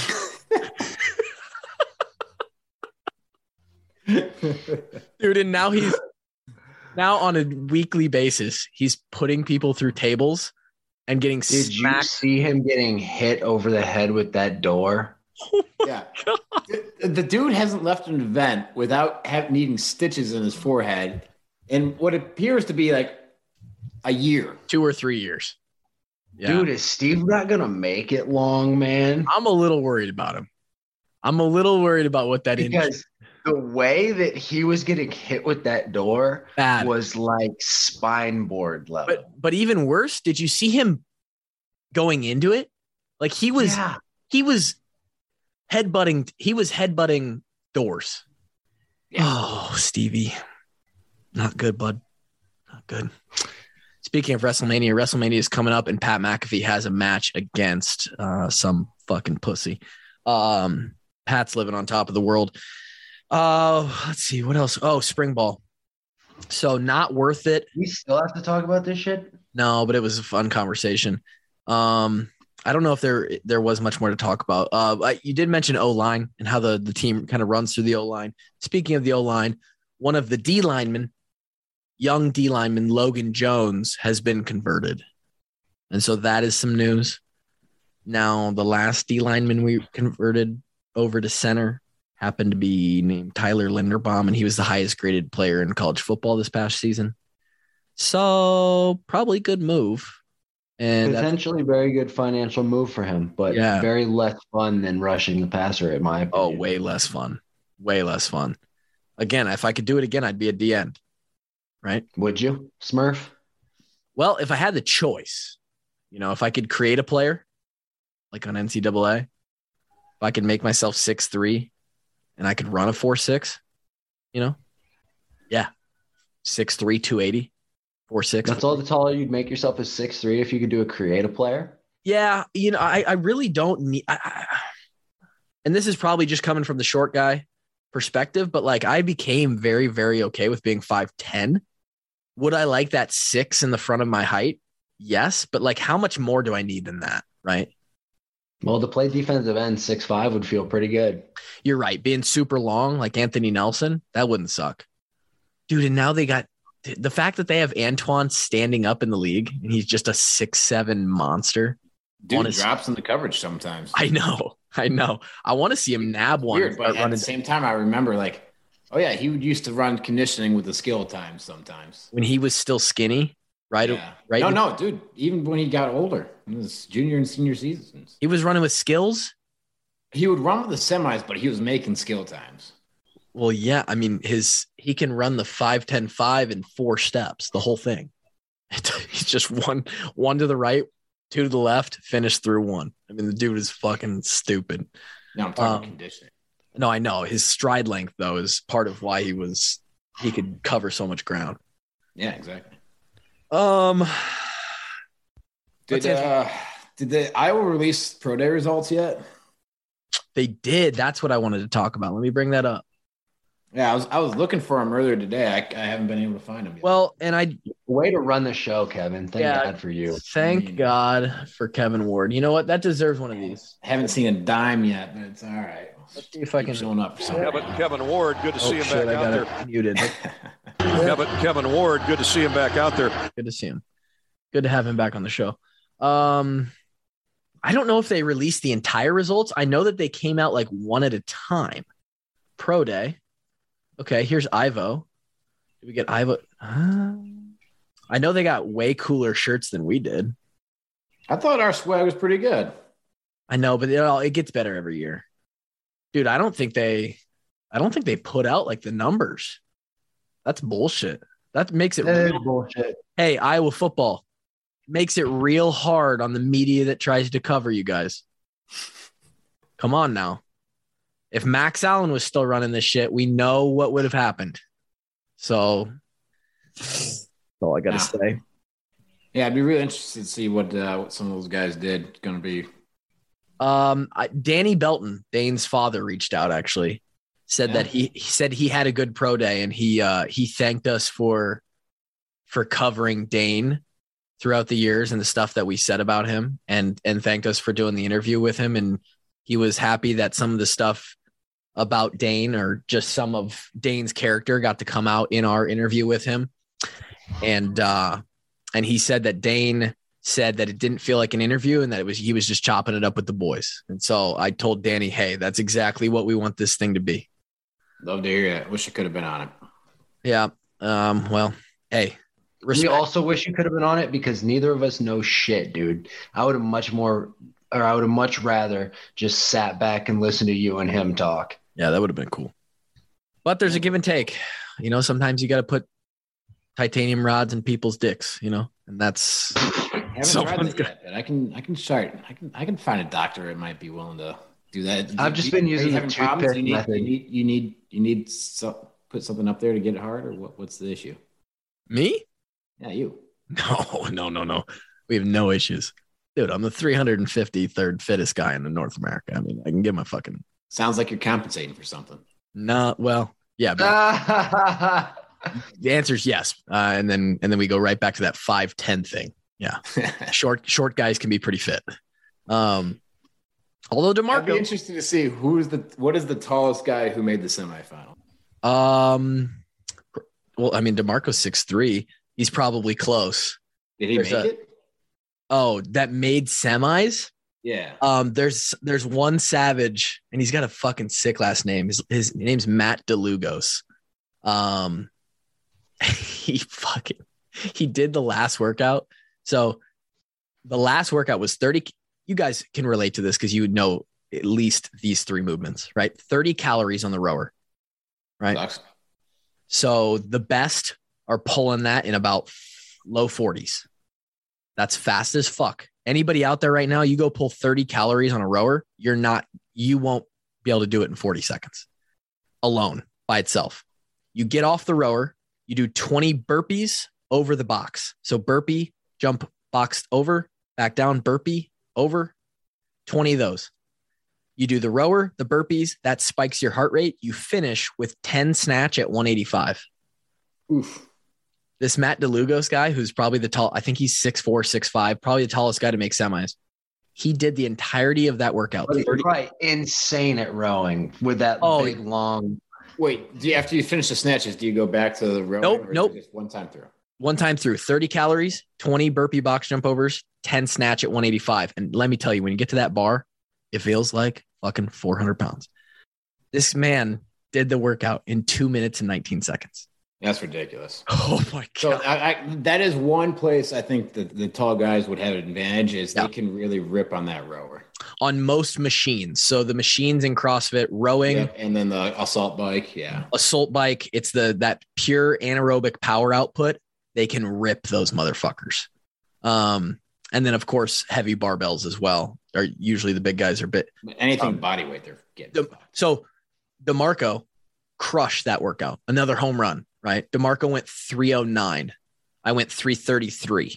Speaker 1: Dude, and now he's now on a weekly basis, he's putting people through tables and getting
Speaker 2: Did
Speaker 1: smacked.
Speaker 2: you see him getting hit over the head with that door?
Speaker 1: Oh
Speaker 3: yeah. The, the dude hasn't left an event without have, needing stitches in his forehead in what appears to be like a year.
Speaker 1: Two or three years.
Speaker 2: Yeah. Dude, is Steve not going to make it long, man?
Speaker 1: I'm a little worried about him. I'm a little worried about what that is.
Speaker 2: Because the way that he was getting hit with that door
Speaker 1: Bad.
Speaker 2: was like spine board level.
Speaker 1: But but even worse, did you see him going into it? Like he was
Speaker 2: yeah.
Speaker 1: he was headbutting he was headbutting doors. Yeah. Oh, Stevie. Not good, bud. Not good. Speaking of WrestleMania, WrestleMania is coming up and Pat McAfee has a match against uh, some fucking pussy. Um, Pat's living on top of the world. Uh, let's see what else. Oh, spring ball. So not worth it.
Speaker 2: We still have to talk about this shit.
Speaker 1: No, but it was a fun conversation. Um, I don't know if there there was much more to talk about. Uh, I, you did mention O-line and how the the team kind of runs through the O-line. Speaking of the O-line, one of the D linemen, young D lineman Logan Jones, has been converted, and so that is some news. Now, the last D lineman we converted over to center happened to be named Tyler Linderbaum, and he was the highest graded player in college football this past season. So probably good move. And
Speaker 2: potentially very good financial move for him, but
Speaker 1: yeah. very
Speaker 2: less fun than rushing the passer, in my opinion.
Speaker 1: Oh, way less fun. Way less fun. Again, if I could do it again, I'd be a D end. right?
Speaker 2: Would you, Smurf?
Speaker 1: Well, if I had the choice, you know, if I could create a player like on N C double A, if I could make myself six three and I could run a four six, you know, yeah, six three, two eighty, four six.
Speaker 2: That's all the taller you'd make yourself is six three if you could do a creative player?
Speaker 1: Yeah, you know, I, I really don't need I, I, and this is probably just coming from the short guy perspective, but like I became very, very okay with being five ten. Would I like that six in the front of my height? Yes, but like how much more do I need than that, right?
Speaker 2: Well, to play defensive end, six five would feel pretty good.
Speaker 1: You're right. Being super long like Anthony Nelson, that wouldn't suck. Dude, and now they got the fact that they have Antoine standing up in the league and he's just a six seven monster.
Speaker 3: Dude
Speaker 1: his,
Speaker 3: drops in the coverage sometimes.
Speaker 1: I know. I know. I want to see him nab one.
Speaker 3: Weird, but at the same time, I remember like, oh yeah, he would used to run conditioning with the skill times sometimes.
Speaker 1: When he was still skinny, right?
Speaker 3: Yeah.
Speaker 1: Right.
Speaker 3: No, no, dude. Even when he got older, in his junior and senior seasons,
Speaker 1: he was running with skills.
Speaker 3: He would run with the semis, but he was making skill times.
Speaker 1: Well, yeah. I mean, his he can run the five ten five in four steps, the whole thing. He's just one one to the right, two to the left, finish through one. I mean, the dude is fucking stupid.
Speaker 3: No, I'm talking
Speaker 1: um,
Speaker 3: conditioning.
Speaker 1: No, I know. His stride length, though, is part of why he was he could cover so much ground.
Speaker 3: Yeah, exactly.
Speaker 1: Um,
Speaker 3: did uh, did the Iowa release pro day results yet?
Speaker 1: They did. That's what I wanted to talk about. Let me bring that up.
Speaker 3: Yeah, I was I was looking for them earlier today. I, I haven't been able to find them yet.
Speaker 1: Well, and I
Speaker 2: way to run the show, Kevin. Thank
Speaker 1: yeah,
Speaker 2: God for you.
Speaker 1: Thank
Speaker 3: I mean,
Speaker 1: God for Kevin Ward. You know what? That deserves one of these.
Speaker 3: I haven't seen a dime yet, but it's all right.
Speaker 1: Let's see if I can
Speaker 3: showing up. For something.
Speaker 5: Kevin, Kevin Ward, good to
Speaker 1: oh,
Speaker 5: see him
Speaker 1: shit,
Speaker 5: back
Speaker 1: I
Speaker 5: out
Speaker 1: got
Speaker 5: there.
Speaker 1: it muted.
Speaker 5: Kevin, Kevin Ward, good to see him back out there.
Speaker 1: Good to see him. Good to have him back on the show. Um, I don't know if they released the entire results. I know that they came out like one at a time. Pro day. Okay, here's Ivo. Did we get Ivo? Uh, I know they got way cooler shirts than we did.
Speaker 3: I thought our swag was pretty good.
Speaker 1: I know, but it, all, it gets better every year. Dude, I don't think they I don't think they put out like the numbers. That's bullshit. That makes it
Speaker 2: That is
Speaker 1: real.
Speaker 2: bullshit.
Speaker 1: Hey, Iowa football makes it real hard on the media that tries to cover you guys. Come on now. If Max Allen was still running this shit, we know what would have happened. So that's all I got to
Speaker 3: Yeah.
Speaker 1: say.
Speaker 3: Yeah, I'd be really interested to see what uh, what some of those guys did. Going to be
Speaker 1: Um, I, Danny Belton, Dane's father, reached out actually, said
Speaker 3: Yeah.
Speaker 1: that he, he said he had a good pro day and he uh, he thanked us for for covering Dane throughout the years and the stuff that we said about him, and and thanked us for doing the interview with him. And he was happy that some of the stuff about Dane or just some of Dane's character got to come out in our interview with him. And uh, and he said that Dane said that it didn't feel like an interview and that it was he was just chopping it up with the boys. And so I told Danny, hey, that's exactly what we want this thing to be.
Speaker 3: love to hear it. Wish I could have been on it.
Speaker 1: Yeah. Um, well, hey, respect.
Speaker 2: We also wish you could have been on it because neither of us know shit, dude. I would have much more, or I would have much rather just sat back and listened to you and him talk.
Speaker 1: Yeah, that would have been cool. But there's a give and take. You know, sometimes you got to put titanium rods in people's dicks, you know, and that's
Speaker 3: I haven't
Speaker 1: Someone's
Speaker 3: tried that
Speaker 1: got-
Speaker 3: yet, but I can I can start. I can I can find a doctor that might be willing to do that.
Speaker 2: I've just
Speaker 3: Do you-
Speaker 2: been
Speaker 3: are you
Speaker 2: using the
Speaker 3: having problems?
Speaker 2: toothpick
Speaker 3: You need,
Speaker 2: method.
Speaker 3: you need you need you need so, put something up there to get it hard, or what, what's the issue?
Speaker 1: me.
Speaker 3: Yeah, you.
Speaker 1: No, no, no, no. We have no issues. Dude, I'm the three hundred fifty-third fittest guy in North America. I mean, I can get my fucking
Speaker 3: Sounds like you're compensating for something.
Speaker 1: nah. Well, yeah, but the answer is yes. Uh, and then and then we go right back to that five ten thing. Yeah, short short guys can be pretty fit. Um, although
Speaker 3: I'd be
Speaker 1: DeMarco,
Speaker 3: interested to see who's the what is the tallest guy who made the semifinal.
Speaker 1: um, well, I mean DeMarco's six three. He's probably close.
Speaker 3: Did he
Speaker 1: There's
Speaker 3: make
Speaker 1: a-
Speaker 3: it?
Speaker 1: Oh, that made semis.
Speaker 3: Yeah.
Speaker 1: Um, there's there's one Savage, and he's got a fucking sick last name. His his name's Matt DeLugos. Um, he fucking he did the last workout. So the last workout was thirty. You guys can relate to this because you know at least these three movements, right? thirty calories on the rower, right?
Speaker 3: Sucks.
Speaker 1: So the best are pulling that in about low forties. That's fast as fuck. Anybody out there right now, you go pull thirty calories on a rower, you're not, you won't be able to do it in forty seconds alone by itself. You get off the rower, you do twenty burpees over the box. So burpee, jump, box over, back down, burpee, over, twenty of those. You do the rower, the burpees, that spikes your heart rate. You finish with ten snatch at one eighty-five.
Speaker 3: Oof.
Speaker 1: This Matt DeLugos guy, who's probably the tall, I think he's six four, six five, probably the tallest guy to make semis. He did the entirety of that workout.
Speaker 2: But he's probably insane at rowing with that
Speaker 1: Oh,
Speaker 2: big, long.
Speaker 3: Wait, do you, after you finish the snatches, do you go back to the row?
Speaker 1: Nope, nope.
Speaker 3: Just one time through.
Speaker 1: One time through, thirty calories, twenty burpee box jump overs, ten snatch at one eighty-five. And let me tell you, when you get to that bar, it feels like fucking four hundred pounds. This man did the workout in two minutes and nineteen seconds.
Speaker 3: That's ridiculous.
Speaker 1: Oh my God.
Speaker 3: So I, I, that is one place I think that the tall guys would have an advantage is
Speaker 1: Yeah.
Speaker 3: they can really rip on that rower.
Speaker 1: On most machines. So the machines in CrossFit, rowing,
Speaker 3: Yep. And then the assault bike. Yeah.
Speaker 1: assault bike, it's the that pure anaerobic power output. They can rip those motherfuckers. Um, and then of course, heavy barbells as well. Are usually the big guys are bit.
Speaker 3: Anything
Speaker 1: Um,
Speaker 3: body weight, they're getting.
Speaker 1: The, so DeMarco crushed that workout. Another home run, right? DeMarco went three oh nine. I went three thirty-three.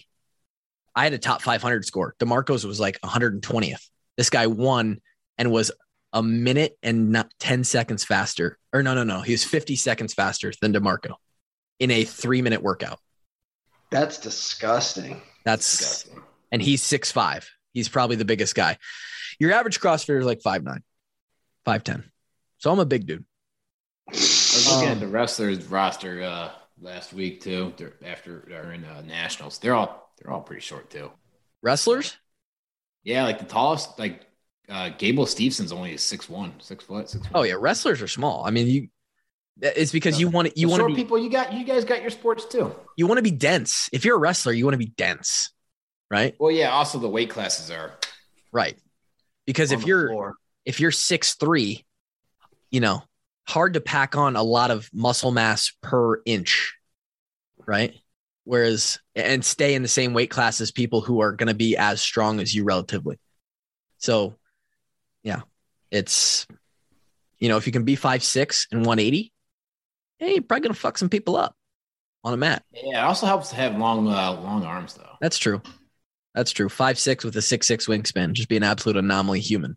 Speaker 1: I had a top five hundred score. DeMarco's was like one hundred twentieth. This guy won and was a minute and not ten seconds faster. Or no, no, no. He was fifty seconds faster than DeMarco in a three minute workout.
Speaker 2: That's disgusting.
Speaker 1: That's,
Speaker 3: Disgusting.
Speaker 1: and he's six five. He's probably the biggest guy. Your average CrossFitter is like five nine, five ten. So I'm a big dude.
Speaker 3: I was looking
Speaker 2: Um,
Speaker 3: at the wrestlers roster uh, last week too. They're after they're in uh, nationals. They're all they're all pretty short too.
Speaker 1: Wrestlers?
Speaker 3: Yeah, like the tallest, like uh, Gable Stevenson's only six one, six foot, six.
Speaker 1: Oh yeah, wrestlers are small. I mean, you. It's because you want to. You
Speaker 3: The
Speaker 1: want
Speaker 3: short
Speaker 1: to be.
Speaker 3: people. You got you guys got your sports too.
Speaker 1: You want to be dense. If you're a wrestler, you want to be dense, right?
Speaker 3: Well, yeah. Also, the weight classes are
Speaker 1: Right. Because
Speaker 2: on
Speaker 1: if
Speaker 2: the
Speaker 1: you're
Speaker 2: floor.
Speaker 1: if you're six three, you know, hard to pack on a lot of muscle mass per inch, right? Whereas and stay in the same weight class as people who are going to be as strong as you relatively. So, yeah, it's you know, if you can be five six and one eighty, hey, you're probably going to fuck some people up on a mat.
Speaker 3: yeah. It also helps to have long uh, long arms though.
Speaker 1: That's true. That's true. Five six with a six six wingspan, just be an absolute anomaly human.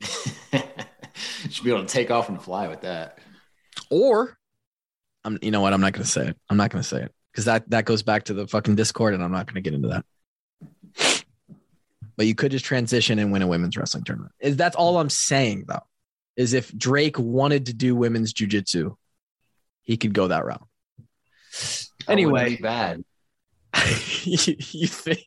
Speaker 3: Should be able to take off and fly with that.
Speaker 1: Or, I'm, you know what? I'm not going to say it. I'm not going to say it because that that goes back to the fucking Discord, and I'm not going to get into that. But you could just transition and win a women's wrestling tournament. Is that's all I'm saying though? Is if Drake wanted to do women's jiu-jitsu, he could go that route.
Speaker 2: That wouldn't
Speaker 1: Anyway,
Speaker 2: be bad.
Speaker 1: you, you think?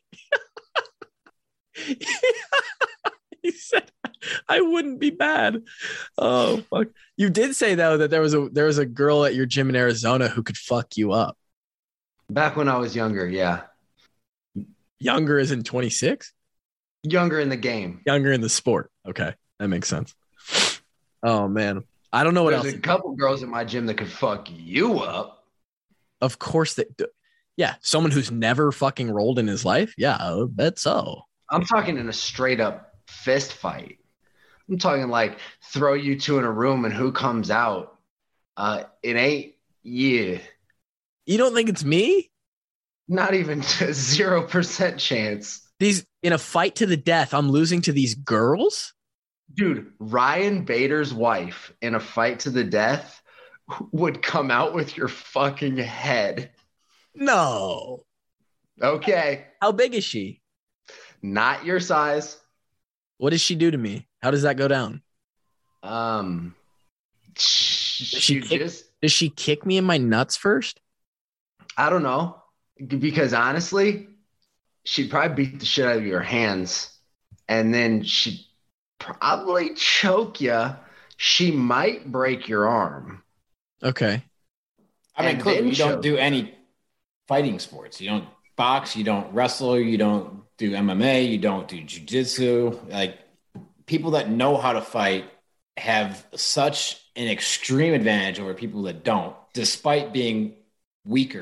Speaker 1: He said, "I wouldn't be bad." Oh fuck! You did say though that there was a there was a girl at your gym in Arizona who could fuck you up.
Speaker 2: Back when I was younger, yeah,
Speaker 1: Younger as in twenty-six.
Speaker 2: younger in the game.
Speaker 1: Younger in the sport. Okay, that makes sense. Oh man, I don't know what
Speaker 2: There's
Speaker 1: else.
Speaker 2: a couple girls in my gym that could fuck you up.
Speaker 1: Of course, that. Yeah, someone who's never fucking rolled in his life. Yeah, I bet so.
Speaker 2: I'm talking in a straight up fist fight. I'm talking like throw you two in a room and who comes out? Uh, it ain't you.
Speaker 1: You don't think it's me?
Speaker 2: Not even zero percent chance.
Speaker 1: These in a fight to the death, I'm losing to these girls.
Speaker 2: Dude, Ryan Bader's wife in a fight to the death would come out with your fucking head.
Speaker 1: No.
Speaker 2: Okay.
Speaker 1: How big is she?
Speaker 2: Not your size.
Speaker 1: What does she do to me? How does that go down?
Speaker 2: Um,
Speaker 1: she
Speaker 2: she
Speaker 1: kick-
Speaker 2: just,
Speaker 1: Does she kick me in my nuts first?
Speaker 2: I don't know. Because honestly, she'd probably beat the shit out of your hands and then she'd probably choke you. She might break your arm.
Speaker 1: Okay.
Speaker 3: I mean,
Speaker 2: And
Speaker 3: clearly
Speaker 2: then
Speaker 3: you don't
Speaker 2: choke.
Speaker 3: do any fighting sports. You don't box. You don't wrestle. You don't do M M A. You don't do jiu-jitsu. Like people that know how to fight have such an extreme advantage over people that don't, despite being weaker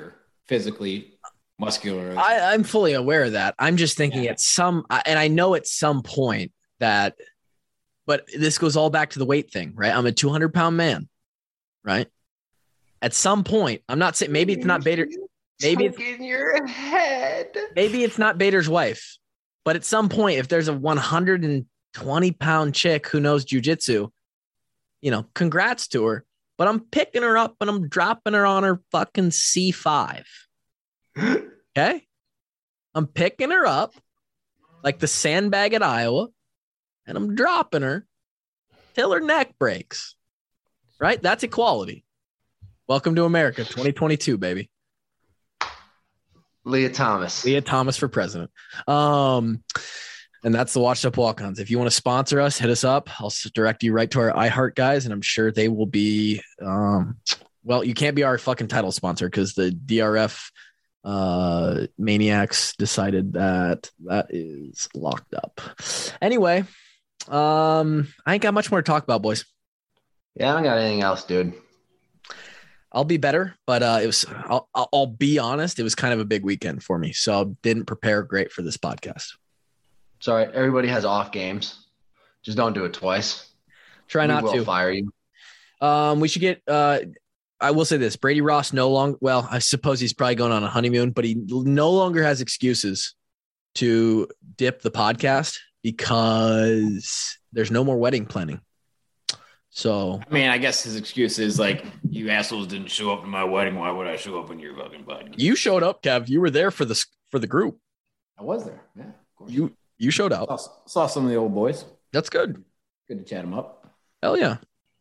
Speaker 3: physically, muscular.
Speaker 1: I, I'm fully aware of that. I'm just thinking
Speaker 3: Yeah.
Speaker 1: at some, and I know at some point that, but this goes all back to the weight thing, right? I'm a two hundred pound man, right? At some point, I'm not saying maybe it's not Bader, maybe it's
Speaker 2: in your head.
Speaker 1: maybe it's not Bader's wife, but at some point, if there's a one hundred twenty pound chick who knows jujitsu, you know, congrats to her. But I'm picking her up and I'm dropping her on her fucking C five. Okay, I'm picking her up like the sandbag at Iowa, and I'm dropping her till her neck breaks. Right? That's equality. Welcome to America, twenty twenty-two, baby.
Speaker 2: Leah Thomas.
Speaker 1: Leah Thomas for president. Um, and that's the Washed Up Walk-Ons. If you want to sponsor us, hit us up. I'll direct you right to our iHeart guys, and I'm sure they will be. Um, well, you can't be our fucking title sponsor because the D R F uh, maniacs decided that that is locked up. Anyway, um, I ain't got much more to talk about, boys.
Speaker 2: Yeah, I don't got anything else, dude.
Speaker 1: I'll be better, but uh, it was. I'll, I'll be honest. It was kind of a big weekend for me, so I didn't prepare great for this podcast.
Speaker 2: Sorry, everybody has off games. Just don't do it twice.
Speaker 1: Try
Speaker 2: We
Speaker 1: not
Speaker 2: will
Speaker 1: to.
Speaker 2: fire you.
Speaker 1: Um, we should get. Uh, I will say this: Brady Ross no longer. Well, I suppose he's probably going on a honeymoon, but he no longer has excuses to dip the podcast because there's no more wedding planning. So
Speaker 3: I mean, I guess his excuse is like, you assholes didn't show up to my wedding. Why would I show up in your fucking podcast?
Speaker 1: you showed up, Kev. You were there for the for the group.
Speaker 3: I was there. Yeah, of course.
Speaker 1: You you showed up.
Speaker 3: saw, saw some of the old boys.
Speaker 1: That's good.
Speaker 3: Good to chat them up.
Speaker 1: Hell yeah.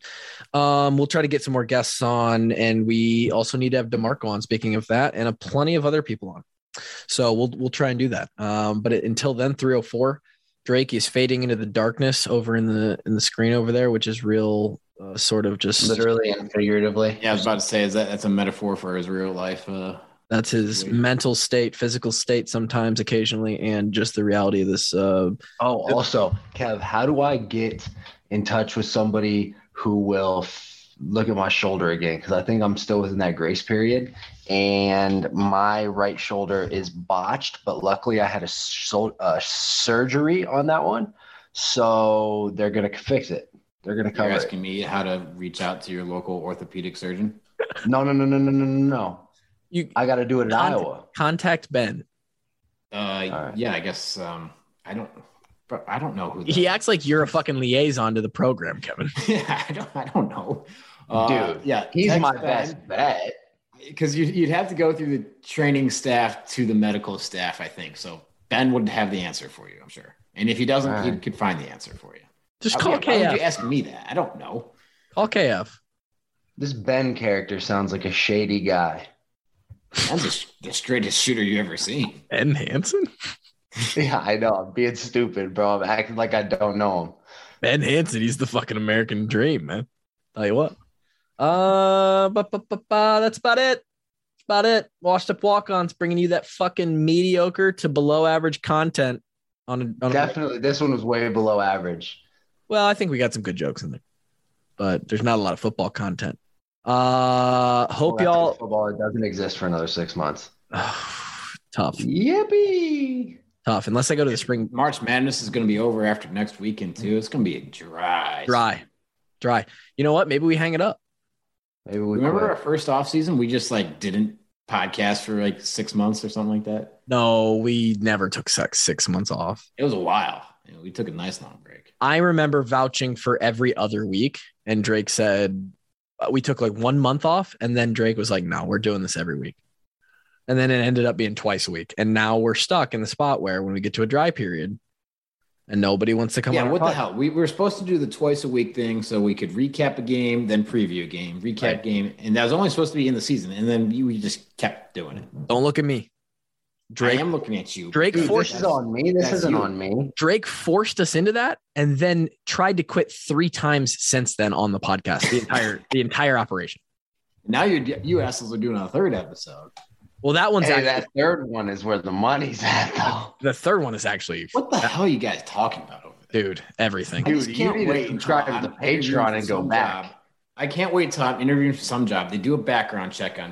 Speaker 1: Um, we'll try to get some more guests on, and we also need to have DeMarco on. Speaking of that, and a plenty of other people on. So we'll we'll try and do that. Um, but until then, three oh four. Drake is fading into the darkness over in the in the screen over there, which is real, uh, sort of just
Speaker 2: Literally and figuratively.
Speaker 3: Yeah, I was about to say, is that that's a metaphor for his real life? Uh,
Speaker 1: that's his mental state, physical state, sometimes, occasionally, and just the reality of this. Uh,
Speaker 2: Oh, also, Kev, how do I get in touch with somebody who will f- look at my shoulder again? Because I think I'm still within that grace period, and my right shoulder is botched. But luckily, I had a, so- a surgery on that one, so they're gonna fix it. They're gonna
Speaker 3: you're
Speaker 2: cover it.
Speaker 3: asking me how to reach out to your local orthopedic surgeon?
Speaker 2: No, no, no, no, no, no, no, no.
Speaker 1: you
Speaker 2: I got to do it in
Speaker 1: Contact-
Speaker 2: Iowa.
Speaker 1: contact Ben.
Speaker 3: Uh,
Speaker 2: right.
Speaker 3: Yeah, I guess um, I don't. But I don't know who. The,
Speaker 1: He acts like you're a fucking liaison to the program, Kevin.
Speaker 3: yeah, I don't. I don't know. Uh,
Speaker 2: Dude,
Speaker 3: yeah,
Speaker 2: He's
Speaker 3: text
Speaker 2: my
Speaker 3: Ben,
Speaker 2: best bet.
Speaker 3: because you, you'd have to go through the training staff to the medical staff, I think. So Ben would have the answer for you, I'm sure. And if he doesn't,
Speaker 2: All
Speaker 3: he
Speaker 2: right.
Speaker 3: could find the answer for you.
Speaker 1: Just
Speaker 3: Uh,
Speaker 1: call
Speaker 3: yeah, why
Speaker 1: K
Speaker 3: would
Speaker 1: F.
Speaker 3: you ask me that? I don't know.
Speaker 1: Call K F.
Speaker 2: This Ben character sounds like a shady guy.
Speaker 3: Ben's the, the straightest shooter you ever seen.
Speaker 1: Ben Hansen.
Speaker 2: Yeah, I know. I'm being stupid, bro. I'm acting like I don't know him.
Speaker 1: Ben Hansen. He's the fucking American dream, man. Tell you what. Uh, ba, ba, ba, ba, that's about it. That's about it. Washed Up Walk-Ons bringing you that fucking mediocre to below average content on a, on a
Speaker 2: Definitely, this one was way below average.
Speaker 1: Well, I think we got some good jokes in there, but there's not a lot of football content. Uh, hope
Speaker 2: Well,
Speaker 1: y'all
Speaker 2: football it doesn't exist for another six months.
Speaker 1: tough,
Speaker 2: Yippee!
Speaker 1: tough. Unless I go to the spring
Speaker 3: March Madness is going to be over after next weekend, too. It's going to be a dry.
Speaker 1: dry, dry. You know what? Maybe we hang it up.
Speaker 2: Maybe we
Speaker 3: Remember our
Speaker 2: quit.
Speaker 3: first off season? We just like didn't podcast for like six months or something like that.
Speaker 1: No, we never took six six months off.
Speaker 3: It was a while. You know, we took a nice long break.
Speaker 1: I remember vouching for every other week, and Drake said uh, we took like one month off, and then Drake was like, "No, we're doing this every week." And then it ended up being twice a week, and now we're stuck in the spot where when we get to a dry period, and nobody wants to come.
Speaker 3: Yeah,
Speaker 1: on our
Speaker 3: what the
Speaker 1: pod-
Speaker 3: hell? We were supposed to do the twice a week thing so we could recap a game, then preview a game, recap
Speaker 1: Right.
Speaker 3: game, and that was only supposed to be in the season. And then we just kept doing it.
Speaker 1: Don't look at me. Drake,
Speaker 3: I am looking at you.
Speaker 1: Drake
Speaker 2: Dude,
Speaker 1: forced
Speaker 2: this is on me. This
Speaker 3: that's
Speaker 2: isn't
Speaker 3: you.
Speaker 2: on me.
Speaker 1: Drake forced us into that, and then tried to quit three times since then on the podcast. The entire the entire operation.
Speaker 3: Now you you assholes are doing a third episode.
Speaker 1: Well, that one's
Speaker 2: Hey,
Speaker 1: actually
Speaker 2: that third one is where the money's at, though.
Speaker 1: the third one is actually
Speaker 3: What the hell are you guys talking about over there?
Speaker 1: dude everything.
Speaker 3: I
Speaker 2: Dude,
Speaker 3: just
Speaker 2: you
Speaker 3: can't
Speaker 2: need to
Speaker 3: wait
Speaker 2: subscribe
Speaker 3: until
Speaker 2: to the
Speaker 3: I'm interviewing
Speaker 2: Patreon
Speaker 3: for
Speaker 2: and go
Speaker 3: some
Speaker 2: back.
Speaker 3: job. I can't wait till I'm interviewing for some job. They do a background check on me,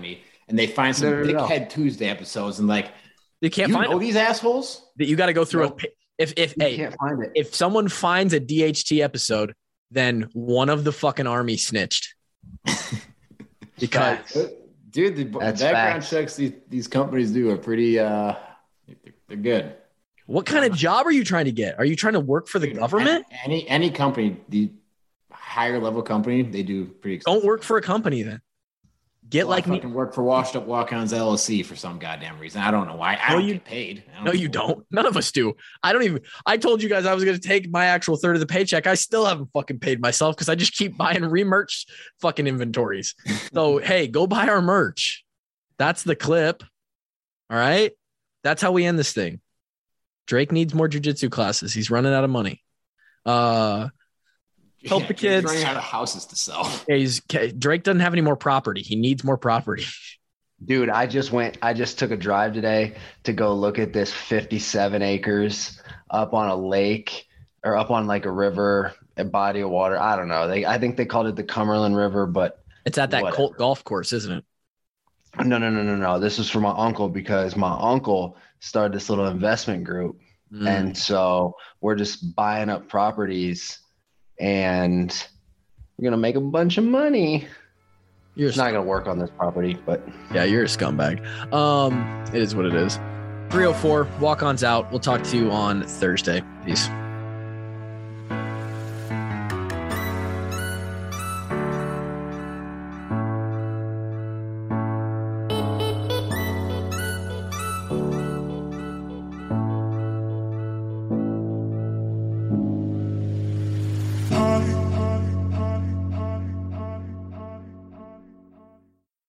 Speaker 3: and they find some
Speaker 2: No, no, no.
Speaker 3: Dickhead Tuesday episodes, and like,
Speaker 1: You can't
Speaker 3: you
Speaker 1: find
Speaker 3: know
Speaker 1: them.
Speaker 3: these assholes.
Speaker 1: That you got to go through
Speaker 3: Nope.
Speaker 1: a. If if
Speaker 2: You
Speaker 1: hey,
Speaker 2: can't find it.
Speaker 1: if someone finds a D H T episode, then one of the fucking army snitched. Because
Speaker 2: Facts.
Speaker 3: Dude, the
Speaker 2: That's
Speaker 3: background
Speaker 2: facts.
Speaker 3: checks these, these companies do are pretty, uh, they're good.
Speaker 1: what kind of job are you trying to get? Are you trying to work for the
Speaker 3: Dude,
Speaker 1: government?
Speaker 3: Any any company, the higher level company, they do pretty.
Speaker 1: Don't work for a company then. Get
Speaker 3: Well,
Speaker 1: like
Speaker 3: I
Speaker 1: me.
Speaker 3: fucking work for Washed Up Walk-Ons L L C for some goddamn reason. I don't know why. I
Speaker 1: No,
Speaker 3: don't
Speaker 1: you-
Speaker 3: get paid. I
Speaker 1: No, you
Speaker 3: know.
Speaker 1: don't. None of us do. I don't even. I told you guys I was going to take my actual third of the paycheck. I still haven't fucking paid myself because I just keep buying remerch fucking inventories. So hey, go buy our merch. That's the clip. All right. That's how we end this thing. Drake needs more jujitsu classes. He's running out of money. Uh, help the
Speaker 3: he's
Speaker 1: kids.
Speaker 3: running out of houses to sell.
Speaker 1: he's Drake doesn't have any more property. He needs more property.
Speaker 2: Dude, I just went, I just took a drive today to go look at this fifty-seven acres up on a lake or up on like a river, a body of water. I don't know. They, I think they called it the Cumberland River, but
Speaker 1: It's at that
Speaker 2: Whatever.
Speaker 1: Colt golf course, isn't it?
Speaker 2: no, no, no, no, no. This is for my uncle because my uncle started this little investment group.
Speaker 1: Mm.
Speaker 2: And so we're just buying up properties and we're going to make a bunch of money.
Speaker 1: You're a
Speaker 2: It's not going to work on this property, but
Speaker 1: Yeah, you're a scumbag. Um, it is what it is. three oh four, walk-ons out. We'll talk to you on Thursday. Peace.